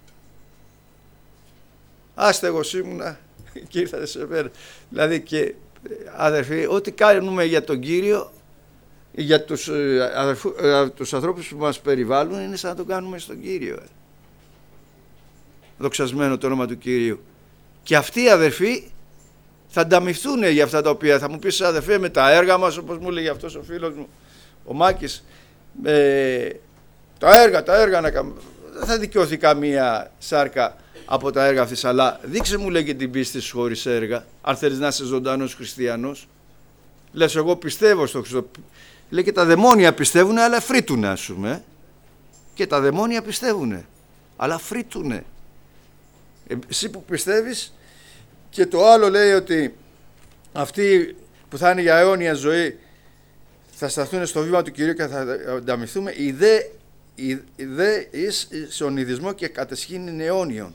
άστεγος ήμουνα και ήρθατε σε μένα. Δηλαδή, και αδερφοί, ό,τι κάνουμε για τον Κύριο, για τους, αδερφού, τους ανθρώπους που μας περιβάλλουν, είναι σαν να το κάνουμε στον Κύριο. Ε. Δοξασμένο το όνομα του Κυρίου. Και αυτοί οι αδερφοί θα ανταμυφθούν για αυτά τα οποία θα μου πεις, αδερφέ, με τα έργα μας, όπως μου έλεγε αυτός ο φίλος μου ο Μάκης, ε, τα έργα, τα έργα να κάνουμε. Δεν θα δικαιωθεί καμία σάρκα από τα έργα αυτής, αλλά δείξε μου, λέει, και την πίστη σου χωρίς έργα, αν θέλεις να είσαι ζωντανός χριστιανός. Λες, εγώ πιστεύω στο Χριστό. Λέει, και τα δαιμόνια πιστεύουν, αλλά φρύτουνε, ας πούμε. Και τα δαιμόνια πιστεύουν, αλλά φρύτουνε. Εσύ που πιστεύεις, και το άλλο λέει ότι αυτοί που θα είναι για αιώνια ζωή θα σταθούν στο βήμα του Κυρίου και θα ανταμυθούμε, οι δε, οι δε εις σε ονειδισμό και κατεσχήνει αιώνιον.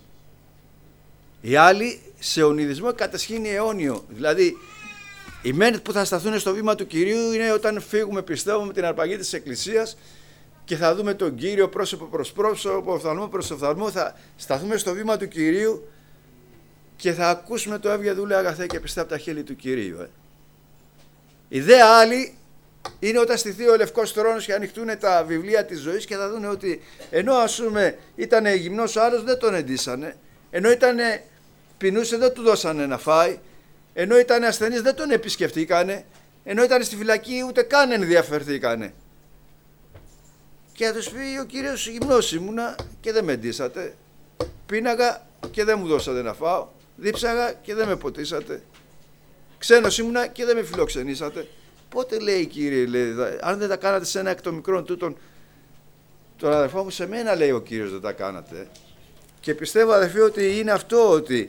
Οι άλλοι σε ονειδισμό και κατεσχήνει αιώνιο. Δηλαδή, οι μεν που θα σταθούν στο βήμα του Κυρίου είναι όταν φύγουμε, πιστεύω, με την αρπαγή της Εκκλησίας και θα δούμε τον Κύριο πρόσωπο προς πρόσωπο, οφθαλμό προς οφθαλμό, θα σταθούμε στο βήμα του Κυρίου και θα ακούσουμε το έβγε δούλε αγαθέ και πιστεύω από τα χείλη του Κυρίου. Ε. Οι δε άλλοι είναι όταν στηθεί ο Λευκός Θρόνος και ανοιχτούν τα βιβλία της ζωής και θα δουν ότι ενώ, ας πούμε, ήταν γυμνός ο άλλος, δεν τον εντύσανε, ενώ ήταν πεινούσε, δεν του δώσανε να φάει, ενώ ήταν ασθενής, δεν τον επισκεφτήκανε, ενώ ήταν στη φυλακή, ούτε καν ενδιαφερθήκανε. Και θα τους πει ο Κύριος, γυμνός ήμουνα και δεν με ντύσατε, πίναγα και δεν μου δώσατε να φάω, δίψαγα και δεν με ποτίσατε, ξένος ήμουνα και δεν με φιλοξενήσατε. Πότε, λέει, Κύριε, λέει, αν δεν τα κάνατε σε ένα εκ των μικρών τούτων, τον αδερφό μου, σε μένα, λέει ο Κύριος, δεν τα κάνατε. Και πιστεύω, αδερφοί, ότι είναι αυτό, ότι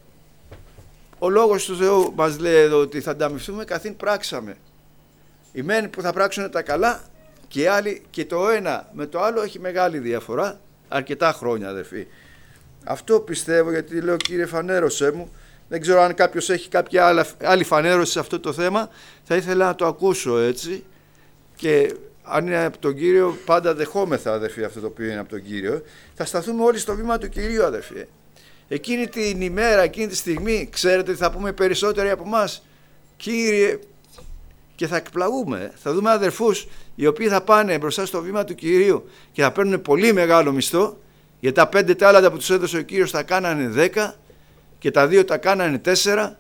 ο λόγος του Θεού μας λέει εδώ ότι θα ανταμυφθούμε καθήν πράξαμε. Οι μεν που θα πράξουν τα καλά και οι άλλοι, και το ένα με το άλλο έχει μεγάλη διαφορά, αρκετά χρόνια, αδερφοί. Αυτό πιστεύω, γιατί λέω, Κύριε, φανέρωσέ μου. Δεν ξέρω αν κάποιος έχει κάποια άλλη φανέρωση σε αυτό το θέμα, θα ήθελα να το ακούσω, έτσι. Και αν είναι από τον Κύριο, πάντα δεχόμεθα, αδερφοί, αυτό το οποίο είναι από τον Κύριο. Θα σταθούμε όλοι στο βήμα του Κυρίου, αδερφοί. Εκείνη την ημέρα, εκείνη τη στιγμή, ξέρετε τι θα πούμε περισσότεροι από εμάς, Κύριε, και θα εκπλαγούμε. Θα δούμε αδερφούς οι οποίοι θα πάνε μπροστά στο βήμα του Κυρίου και θα παίρνουν πολύ μεγάλο μισθό, γιατί τα πέντε τάλαντα που τους έδωσε ο Κύριος τα κάνανε δέκα και τα δύο τα κάνανε τέσσερα,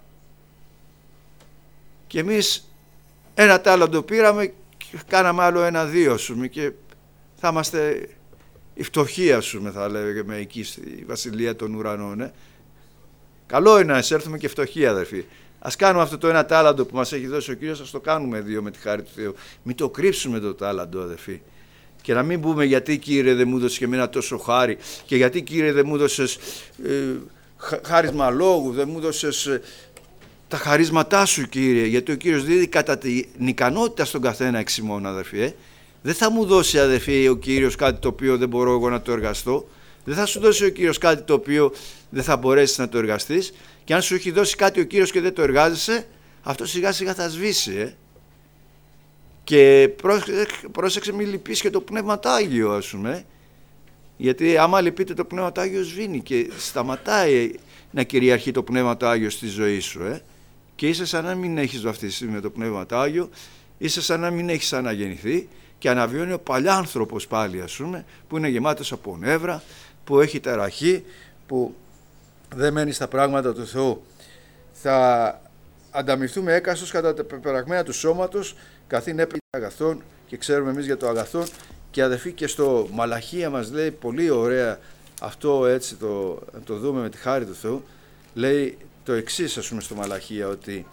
και εμείς ένα τάλαντο πήραμε και κάναμε άλλο ένα δύο, πούμε, και θα είμαστε η φτωχία, πούμε, θα λέγαμε εκεί στη βασιλεία των ουρανών. Ε. Καλό είναι να εισέλθουμε και φτωχοί, αδερφοί. Ας κάνουμε αυτό το ένα τάλαντο που μας έχει δώσει ο Κύριος, ας το κάνουμε δύο με τη χάρη του Θεού. Μην το κρύψουμε το τάλαντο, αδερφοί. Και να μην πούμε, γιατί, Κύριε, δεν μου έδωσες και εμένα τόσο χάρη, και γιατί, Κύριε, δεν μου έδωσες ε, χάρισμα λόγου, δεν μου έδωσες ε, τα χαρίσματά σου, Κύριε, γιατί ο Κύριος δίδει κατά την ικανότητα στον καθένα εξ ημών, αδερφοί. Ε. Δεν θα μου δώσει, αδερφοί, ο Κύριος κάτι το οποίο δεν μπορώ εγώ να το εργαστώ. Δεν θα σου δώσει ο Κύριος κάτι το οποίο δεν θα μπορέσεις να το εργαστείς. Και αν σου έχει δώσει κάτι ο Κύριος και δεν το εργάζεσαι, αυτό σιγά σιγά θα σβήσει. Ε. Και πρόσεξε, μην λυπείς και το Πνεύμα το Άγιο, ας πούμε. Γιατί άμα λυπείτε το Πνεύμα το Άγιο, σβήνει και σταματάει να κυριαρχεί το Πνεύμα το Άγιο στη ζωή σου. Ε. Και είσαι σαν να μην έχεις βαφτιστεί με το Πνεύμα το Άγιο, είσαι σαν να μην έχεις αναγεννηθεί και αναβιώνει ο παλιάνθρωπος πάλι, ας πούμε, που είναι γεμάτος από νεύρα, που έχει ταραχή, που δεν μένει στα πράγματα του Θεού. Θα ανταμυφθούμε έκαστος κατά τα πεπραγμένα του σώματος, καθήν έπλητε αγαθών, και ξέρουμε εμείς για το αγαθόν, Και αδερφοί, και στο Μαλαχία μας λέει πολύ ωραία αυτό, έτσι το, το δούμε με τη χάρη του Θεού. Λέει το εξής, ας πούμε, στο Μαλαχία, ότι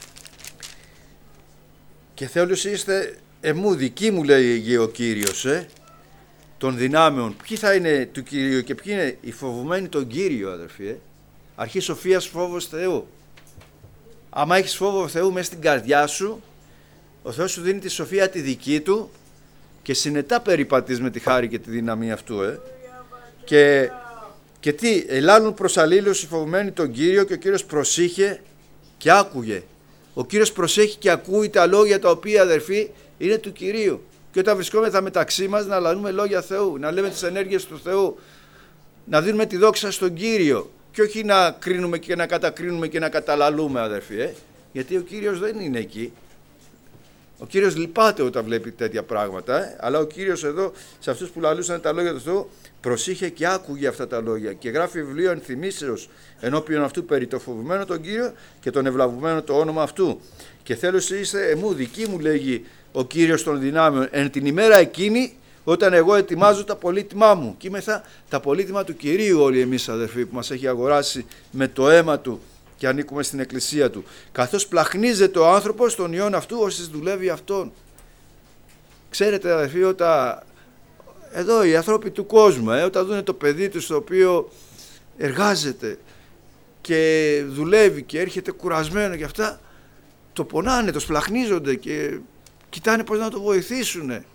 και θέλους είστε εμού δικοί μου, λέει ο Κύριος, ε, των δυνάμεων. Ποιοι θα είναι του Κυρίου και ποιοι είναι οι φοβουμένοι τον Κύριο, αδερφοί, ε? Αρχή σοφίας, φόβος Θεού. Άμα έχεις φόβο Θεού μέσα στην καρδιά σου, ο Θεός σου δίνει τη σοφία τη δική του και συνετά περιπατείς με τη χάρη και τη δύναμη αυτού, ε? Και, και τι, ελάλουν προς αλλήλους οι φοβουμένοι τον Κύριο, και ο Κύριος προσήχε και άκουγε. Ο Κύριος προσέχει και ακούει τα λόγια τα οποία, αδερφοί, είναι του Κυρίου. Και όταν βρισκόμεθα μεταξύ μας, να λαλούμε λόγια Θεού, να λέμε τις ενέργειες του Θεού, να δίνουμε τη δόξα στον Κύριο, και όχι να κρίνουμε και να κατακρίνουμε και να καταλαλούμε, αδερφοί, ε? Γιατί ο Κύριος δεν είναι εκεί. Ο Κύριος λυπάται όταν βλέπει τέτοια πράγματα, ε? Αλλά ο Κύριος εδώ, σε αυτούς που λαλούσαν τα λόγια του Θεού, προσήχε και άκουγε αυτά τα λόγια, και γράφει βιβλίο ενθυμίσεως ενώπιον αυτού περί το φοβουμένο τον Κύριο και τον ευλαβουμένο το όνομα αυτού. Και θέλω εσύ είστε εμού δικοί μου, λέγει ο Κύριος των δυνάμεων, εν την ημέρα εκείνη, όταν εγώ ετοιμάζω τα πολύτιμά μου. Κείμεθα τα πολύτιμα του Κυρίου όλοι εμείς, αδερφοί, που μας έχει αγοράσει με το αίμα του και ανήκουμε στην εκκλησία του. Καθώς πλαχνίζεται ο άνθρωπος των ιών αυτού, όσοι δουλεύει αυτόν. Ξέρετε, αδερφοί, όταν εδώ οι άνθρωποι του κόσμου, ε, όταν δουν το παιδί τους το οποίο εργάζεται και δουλεύει και έρχεται κουρασμένο και αυτά, το πονάνε, το σπλαχνίζονται και κοιτάνε πώς να το βοηθήσουν.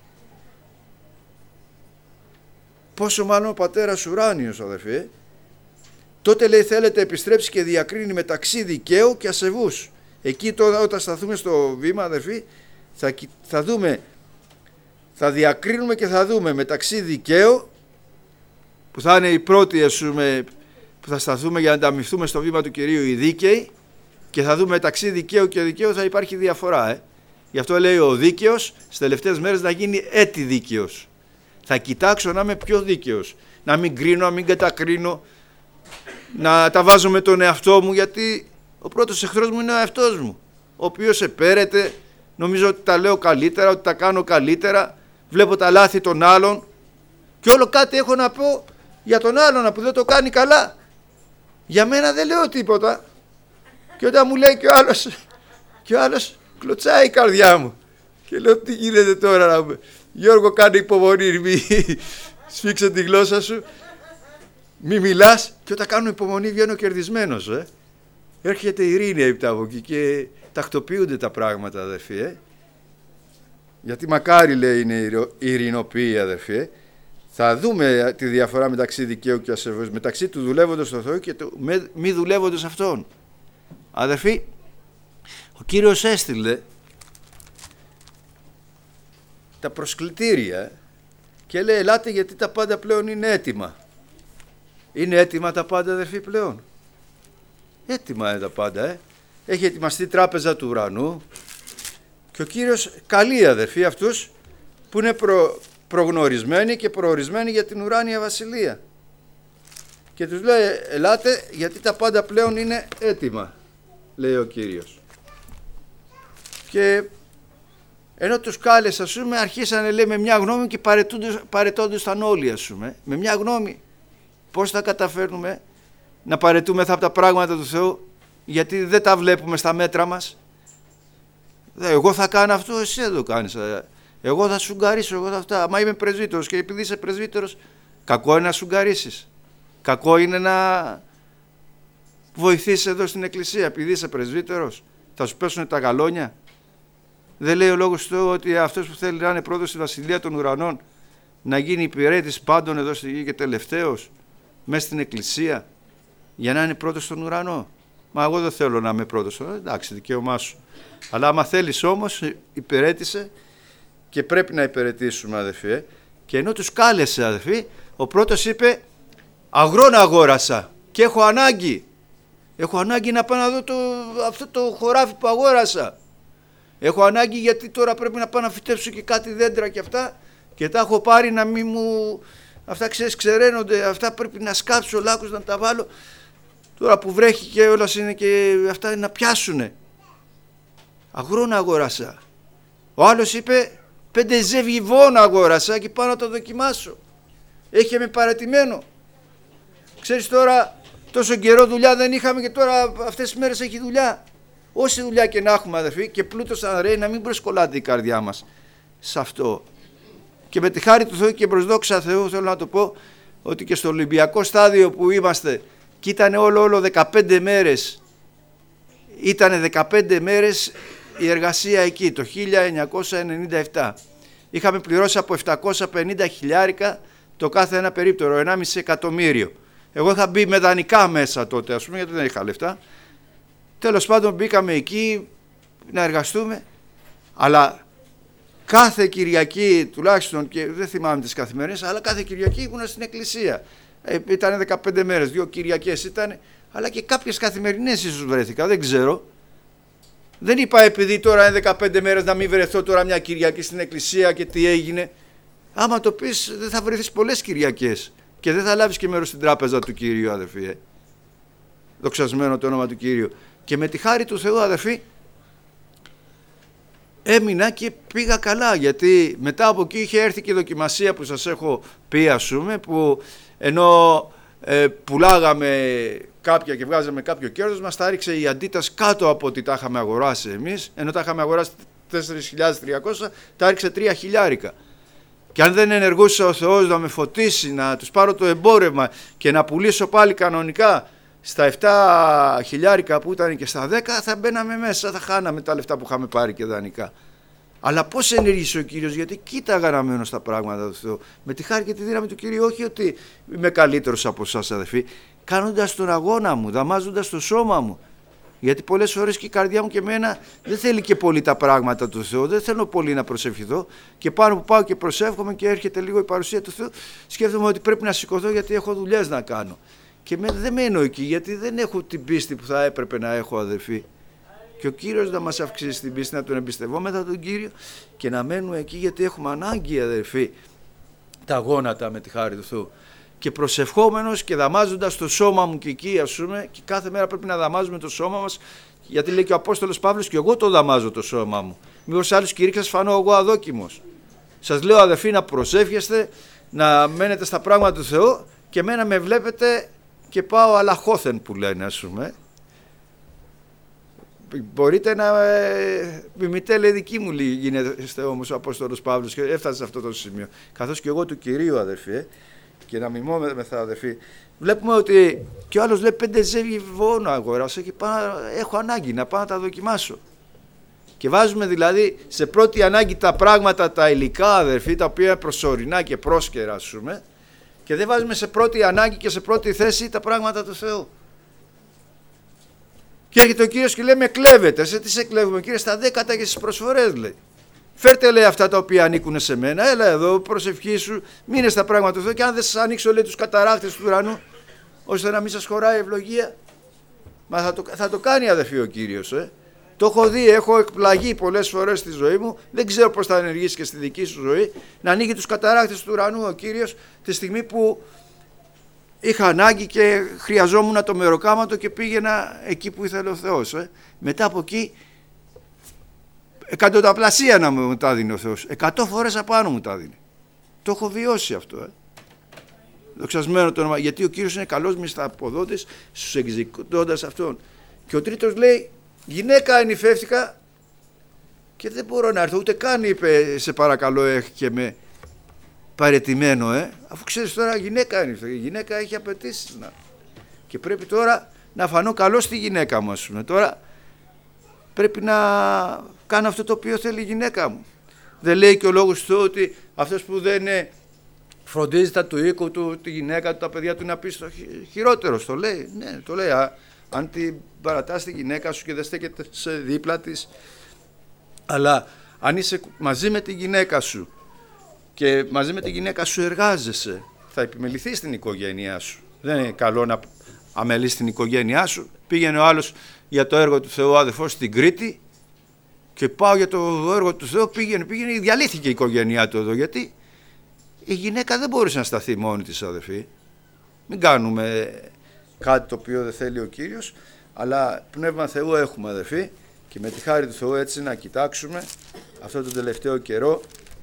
Πόσο μάλλον ο πατέρας ουράνιος, αδερφοί, ε? Τότε, λέει, θέλετε επιστρέψει και διακρίνει μεταξύ δικαίου και ασεβούς. Εκεί τώρα, όταν σταθούμε στο βήμα, αδερφοί, θα, θα δούμε, θα διακρίνουμε και θα δούμε μεταξύ δικαίου, που θα είναι η πρώτη, ας πούμε, που θα σταθούμε για να ανταμυφθούμε στο βήμα του Κυρίου, οι δίκαιοι, και θα δούμε μεταξύ δικαίου και δικαίου θα υπάρχει διαφορά. Ε. Γι' αυτό λέει ο δίκαιος στις τελευταίες μέρες να γίνει έτη δίκαιος. Θα κοιτάξω να είμαι πιο δίκαιος, να μην κρίνω, να μην κατακρίνω, να τα βάζω με τον εαυτό μου, γιατί ο πρώτος εχθρός μου είναι ο εαυτός μου, ο οποίος επέρεται, νομίζω ότι τα λέω καλύτερα, ότι τα κάνω καλύτερα, βλέπω τα λάθη των άλλων και όλο κάτι έχω να πω για τον άλλον που δεν το κάνει καλά. Για μένα δεν λέω τίποτα, και όταν μου λέει και ο άλλος, και ο άλλος κλωτσάει η καρδιά μου και λέω, τι γίνεται τώρα, να μου... Γιώργο, κάνε υπομονή, μη σφίξε τη γλώσσα σου, μη μιλάς. Και όταν κάνω υπομονή βγαίνω κερδισμένος, ε. Έρχεται η ειρήνη από εκεί και τακτοποιούνται τα πράγματα, αδερφοί, ε. Γιατί μακάρι, λέει, είναι η ειρηνοποιή, αδερφοί, ε. Θα δούμε τη διαφορά μεταξύ δικαίου και ασεβούς, μεταξύ του δουλεύοντος στο Θεό και του μη δουλεύοντος αυτόν. Αδερφοί, ο Κύριος έστειλε τα προσκλητήρια και λέει, ελάτε γιατί τα πάντα πλέον είναι έτοιμα. Είναι έτοιμα τα πάντα, αδερφοί, πλέον? Έτοιμα είναι τα πάντα, ε. Έχει ετοιμαστεί η τράπεζα του ουρανού και ο Κύριος καλεί, αδερφοί, αυτούς που είναι προ, προγνωρισμένοι και προορισμένοι για την ουράνια βασιλεία. Και τους λέει, ελάτε γιατί τα πάντα πλέον είναι έτοιμα, λέει ο Κύριος. Και ενώ τους κάλεσε, ας πούμε, αρχίσανε, λέει, με μια γνώμη και παρετώντουσαν όλοι, ας πούμε, με μια γνώμη. Πώς θα καταφέρνουμε να παρετούμεθα από τα πράγματα του Θεού, γιατί δεν τα βλέπουμε στα μέτρα μας? Εγώ θα κάνω αυτό, εσύ δεν το κάνεις. Εγώ θα σουγκαρίσω, εγώ θα αυτά. Άμα είμαι πρεσβύτερος και επειδή είσαι πρεσβύτερος, κακό είναι να σουγκαρίσεις. Κακό είναι να βοηθήσεις εδώ στην εκκλησία επειδή είσαι πρεσβύτερος. Θα σου πέσουν τα γαλόνια. Δεν λέει ο λόγος του Θεού ότι αυτός που θέλει να είναι πρώτος στη βασιλεία των ουρανών, να γίνει υπηρέτης πάντων εδώ στη γη και τελευταίος μέσα στην εκκλησία, για να είναι πρώτος στον ουρανό? Μα εγώ δεν θέλω να είμαι πρώτος. Εντάξει, δικαίωμά σου. Αλλά άμα θέλεις όμως, υπηρέτησε, και πρέπει να υπηρετήσουμε, αδερφοί. Ε. Και ενώ τους κάλεσε, αδερφοί, ο πρώτος είπε, αγρόν αγόρασα και έχω ανάγκη. Έχω ανάγκη να πάω να δω το, αυτό το χωράφι που αγόρασα. Έχω ανάγκη γιατί τώρα πρέπει να πάω να φυτέψω και κάτι δέντρα και αυτά, και τα έχω πάρει να μην μου... Αυτά, ξέρεις, ξεραίνονται, αυτά πρέπει να σκάψω λάκκους, να τα βάλω. Τώρα που βρέχει και όλα είναι και αυτά να πιάσουνε. Αγρόν αγόρασα. Ο άλλος είπε, Πέντε ζεύγη βόνα αγόρασα και πάω να το δοκιμάσω. Έχει με παρατημένο. Ξέρεις τώρα, τόσο καιρό δουλειά δεν είχαμε και τώρα αυτές τις μέρες έχει δουλειά. Όση δουλειά και να έχουμε, αδερφοί, και πλούτος αν ρέει, να μην προσκολάται η καρδιά μας σε αυτό. Και με τη χάρη του Θεού και προς δόξα Θεού θέλω να το πω ότι και στο Ολυμπιακό στάδιο που είμαστε και ήταν όλο όλο δεκαπέντε μέρες, ήταν δεκαπέντε μέρες η εργασία εκεί το χίλια εννιακόσια ενενήντα επτά. Είχαμε πληρώσει από επτακόσια πενήντα χιλιάρικα το κάθε ένα περίπτερο, ενάμιση εκατομμύριο. Εγώ είχα μπει με δανεικά μέσα τότε, ας πούμε, γιατί δεν είχα λεφτά. Τέλος πάντων μπήκαμε εκεί να εργαστούμε, αλλά κάθε Κυριακή τουλάχιστον, και δεν θυμάμαι τις καθημερινές, αλλά κάθε Κυριακή ήμουνα στην εκκλησία. Ε, ήταν δεκαπέντε μέρες, δύο Κυριακές ήταν, αλλά και κάποιες καθημερινές ίσως βρέθηκα, δεν ξέρω. Δεν είπα επειδή τώρα είναι δεκαπέντε μέρες να μην βρεθώ τώρα μια Κυριακή στην εκκλησία και τι έγινε. Άμα το πεις δεν θα βρεθείς πολλές Κυριακές και δεν θα λάβεις και μέρος στην τράπεζα του Κύριου, αδερφοί. Ε. Δοξασμένο το όνομα του Κύριου. Και με τη χάρη του Θεού, αδερφοί, έμεινα και πήγα καλά, γιατί μετά από εκεί είχε έρθει και η δοκιμασία που σας έχω πει, ας πούμε, που ενώ ε, πουλάγαμε κάποια και βγάζαμε κάποιο κέρδος, μας τα ρίξε η Αντίτας κάτω από ό,τι τα είχαμε αγοράσει εμείς, ενώ τα είχαμε αγοράσει τέσσερις χιλιάδες τριακόσια, τα ρίξε τρία χιλιάρικα. Και αν δεν ενεργούσε ο Θεός να με φωτίσει, να τους πάρω το εμπόρευμα και να πουλήσω πάλι κανονικά στα επτά χιλιάρικα που ήταν και στα δέκα, θα μπαίναμε μέσα, θα χάναμε τα λεφτά που είχαμε πάρει και δανεικά. Αλλά πώς ενεργήσε ο Κύριος, γιατί κοίταγα να μένω στα πράγματα του Θεού. Με τη χάρη και τη δύναμη του Κύριου, όχι ότι είμαι καλύτερος από εσάς, αδελφοί, κάνοντας τον αγώνα μου, δαμάζοντας το σώμα μου. Γιατί πολλές φορές και η καρδιά μου και εμένα δεν θέλει και πολύ τα πράγματα του Θεού, δεν θέλω πολύ να προσευχηθώ, και πάνω που πάω και προσεύχομαι και έρχεται λίγο η παρουσία του Θεού, σκέφτομαι ότι πρέπει να σηκωθώ γιατί έχω δουλειές να κάνω. Και με, δεν μένω εκεί, γιατί δεν έχω την πίστη που θα έπρεπε να έχω, αδελφοί. Και ο Κύριος να μας αυξήσει την πίστη, να τον εμπιστευόμεθα τον Κύριο και να μένουμε εκεί, γιατί έχουμε ανάγκη, αδελφοί, τα γόνατα με τη χάρη του Θεού. Και προσευχόμενος και δαμάζοντας το σώμα μου και εκεί, ας πούμε, και κάθε μέρα πρέπει να δαμάζουμε το σώμα μας, γιατί λέει και ο Απόστολος Παύλος, και εγώ το δαμάζω το σώμα μου. Μήπως άλλους κηρύξας φανώ εγώ αδόκιμος. Σας λέω, αδελφοί, να προσεύχεστε, να μένετε στα πράγματα του Θεού, και εμένα με βλέπετε και πάω αλαχώθεν που λένε, ας πούμε. Μπορείτε να ε, μιμητέ, λέει, δική μου γίνεται όμως ο Απόστολος Παύλος, και έφτασε σε αυτό το σημείο. Καθώς και εγώ του Κυρίου, αδελφοί, ε, και να μιμόμεθα, αδελφοί. Βλέπουμε ότι και ο άλλος λέει πέντε ζεύγη βόνο αγοράσα και πάω, έχω ανάγκη να πάω να τα δοκιμάσω. Και βάζουμε δηλαδή σε πρώτη ανάγκη τα πράγματα, τα υλικά, αδελφοί, τα οποία είναι προσωρινά και πρόσκαιρα, ας πούμε, και δεν βάζουμε σε πρώτη ανάγκη και σε πρώτη θέση τα πράγματα του Θεού. Και έρχεται ο Κύριος και λέει, με κλέβετε. Σε τι σε κλέβουμε, Κύριε? Στα δέκατα και στις προσφορές, λέει. Φέρτε, λέει, αυτά τα οποία ανήκουν σε μένα. Έλα εδώ, προσευχή σου, μείνε στα πράγματα του Θεού. Και αν δεν σας ανοίξω, λέει, τους καταράχτες του ουρανού, ώστε να μην σας χωράει ευλογία. Μα θα το, θα το κάνει, αδελφοί, ο Κύριος. Ε. Το έχω δει, έχω εκπλαγεί πολλές φορές στη ζωή μου. Δεν ξέρω πώς θα ενεργήσει και στη δική σου ζωή. Να ανοίγει τους καταράχτες του ουρανού ο Κύριος τη στιγμή που είχα ανάγκη και χρειαζόμουν το μεροκάματο και πήγαινα εκεί που ήθελε ο Θεός. Ε. Μετά από εκεί εκατονταπλασία να μου τα δίνει ο Θεός. Εκατό φορές απάνω μου τα δίνει. Το έχω βιώσει αυτό. Ε. Δοξασμένο το όνομα. Γιατί ο Κύριος είναι καλός μισθαποδότης στους εξηγητώντας αυτόν. Και ο τρίτος λέει, γυναίκα ενυφεύτηκα και δεν μπορώ να έρθω. Ούτε καν είπε, σε παρακαλώ, έχει και με παρετημένο, ε. Αφού ξέρεις τώρα, γυναίκα ενυφεύτηκα. Η γυναίκα έχει απαιτήσεις. Να. Και πρέπει τώρα να φανώ καλό στη γυναίκα μου, ας πούμε. Τώρα πρέπει να κάνω αυτό το οποίο θέλει η γυναίκα μου. Δεν λέει και ο λόγος του ότι αυτός που δεν είναι, φροντίζει τα του οίκου του, τη γυναίκα του, τα παιδιά του, να πει στο χειρότερο. Το λέει. Ναι, το λέει. Α, αν την παρατάς τη γυναίκα σου και δεν στέκεται σε δίπλα της, αλλά αν είσαι μαζί με τη γυναίκα σου και μαζί με τη γυναίκα σου εργάζεσαι, θα επιμεληθείς στην οικογένειά σου. Δεν είναι καλό να αμελείς την οικογένειά σου. Πήγαινε ο άλλος για το έργο του Θεού, αδερφός, στην Κρήτη, και πάω για το έργο του Θεού, πήγαινε, πήγαινε, διαλύθηκε η οικογένειά του εδώ, γιατί η γυναίκα δεν μπορούσε να σταθεί μόνη της, αδερφοί. Μην κάνουμε κάτι το οποίο δεν θέλει ο Κύριος, αλλά πνεύμα Θεού έχουμε, αδερφοί, και με τη χάρη του Θεού έτσι να κοιτάξουμε αυτό το τελευταίο καιρό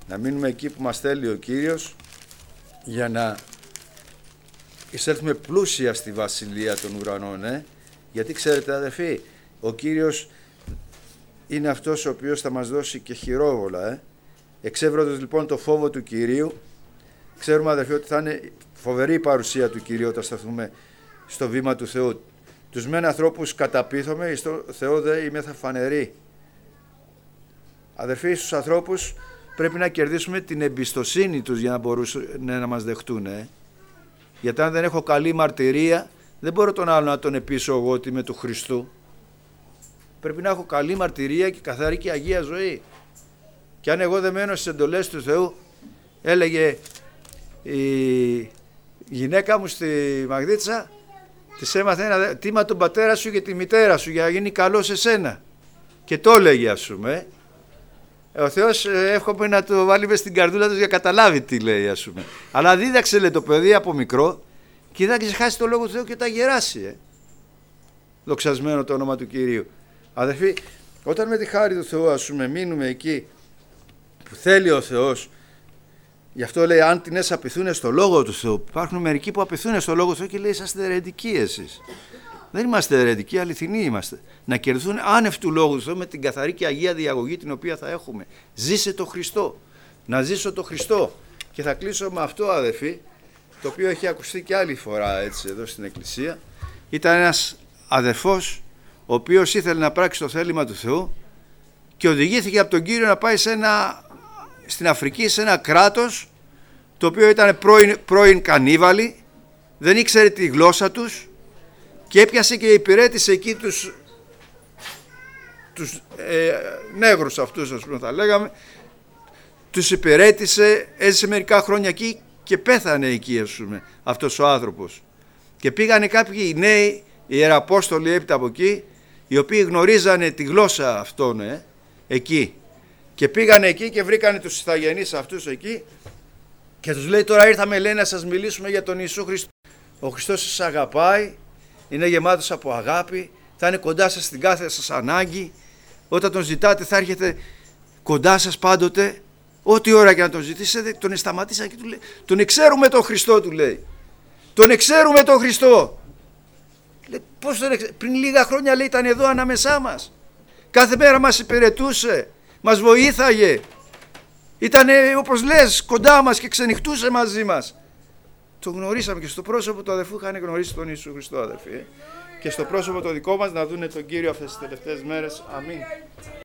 Να μείνουμε εκεί που μας θέλει ο Κύριος, για να εισέλθουμε πλούσια στη βασιλεία των ουρανών. Ε? Γιατί ξέρετε αδερφοί, ο Κύριος είναι αυτός ο οποίος θα μας δώσει και χειρόβολα. Ε? Εξεύρωτος λοιπόν το φόβο του Κυρίου, ξέρουμε αδερφοί ότι θα είναι φοβερή η παρουσία του Κυρίου όταν σταθούμε στο βήμα του Θεού. Τους μεν ανθρώπους καταπείθομαι, στο Θεό δε είμαι θα φανερή. Αδερφοί, στους ανθρώπους πρέπει να κερδίσουμε την εμπιστοσύνη τους για να μπορούν να μας δεχτούν. Ε? Γιατί αν δεν έχω καλή μαρτυρία, δεν μπορώ τον άλλο να τον επίσω εγώ ότι είμαι του Χριστού. Πρέπει να έχω καλή μαρτυρία και καθαρή και αγία ζωή. Και αν εγώ δεν μένω στις εντολές του Θεού, έλεγε η γυναίκα μου στη Μαγδίτσα, της έμαθε ένα τίμα τον πατέρα σου και τη μητέρα σου για να γίνει καλό σε σένα. Και το έλεγε, ας πούμε. Ο Θεός εύχομαι να το βάλει μες στην καρδούλα του για να καταλάβει τι λέει, ας πούμε. Αλλά δίδαξε, λέει, το παιδί από μικρό και δεν ξεχάσει το λόγο του Θεού και τα γεράσει. Ε. Δοξασμένο το όνομα του Κυρίου. Αδερφοί, όταν με τη χάρη του Θεού, ας πούμε, μείνουμε εκεί που θέλει ο Θεός, γι' αυτό λέει αν την απειθούν στο λόγο του Θεού. Υπάρχουν μερικοί που απειθούν στο λόγο του Θεού και λέει είσαστε αιρετικοί εσείς. Δεν είμαστε αιρετικοί, αληθινοί είμαστε. Να κερδούν άνευ του λόγου του Θεού με την καθαρή και αγία διαγωγή την οποία θα έχουμε. Ζήσε το Χριστό. Να ζήσω το Χριστό. Και θα κλείσω με αυτό, αδερφοί, το οποίο έχει ακουστεί και άλλη φορά έτσι εδώ στην Εκκλησία. Ήταν ένας αδερφός ο οποίος ήθελε να πράξει το θέλημα του Θεού και οδηγήθηκε από τον Κύριο να πάει σε ένα, στην Αφρική, σε ένα κράτος το οποίο ήταν πρώην, πρώην κανίβαλοι, δεν ήξερε τη γλώσσα τους και έπιασε και υπηρέτησε εκεί τους, τους ε, νέγρους αυτούς, ας πούμε, θα λέγαμε, τους υπηρέτησε, έζησε μερικά χρόνια εκεί και πέθανε εκεί, ας πούμε, αυτός ο άνθρωπος. Και πήγανε κάποιοι νέοι ιεραπόστολοι έπειτα από εκεί, οι οποίοι γνωρίζανε τη γλώσσα αυτών ε, εκεί. Και πήγανε εκεί και βρήκανε τους ηθαγενείς αυτούς εκεί και τους λέει τώρα ήρθαμε, λέει, να σας μιλήσουμε για τον Ιησού Χριστό. Ο Χριστός σας αγαπάει, είναι γεμάτος από αγάπη, θα είναι κοντά σας στην κάθε σας ανάγκη, όταν τον ζητάτε θα έρχεται κοντά σας πάντοτε, ό,τι ώρα και να τον ζητήσετε. Τον σταματήσαν και του λέει, τον εξέρουμε τον Χριστό, του λέει, τον εξέρουμε τον Χριστό. Λέει, πώς τον εξε... πριν λίγα χρόνια, λέει, ήταν εδώ ανάμεσά μας, κάθε μέρα μας υπηρετούσε, μας βοήθαγε, ήταν όπως λες κοντά μας και ξενυχτούσε μαζί μας. Το γνωρίσαμε και στο πρόσωπο του αδερφού είχαν γνωρίσει τον Ιησού Χριστό, αδερφοί, και στο πρόσωπο το δικό μας να δούνε τον Κύριο αυτές τις τελευταίες μέρες. Αμήν.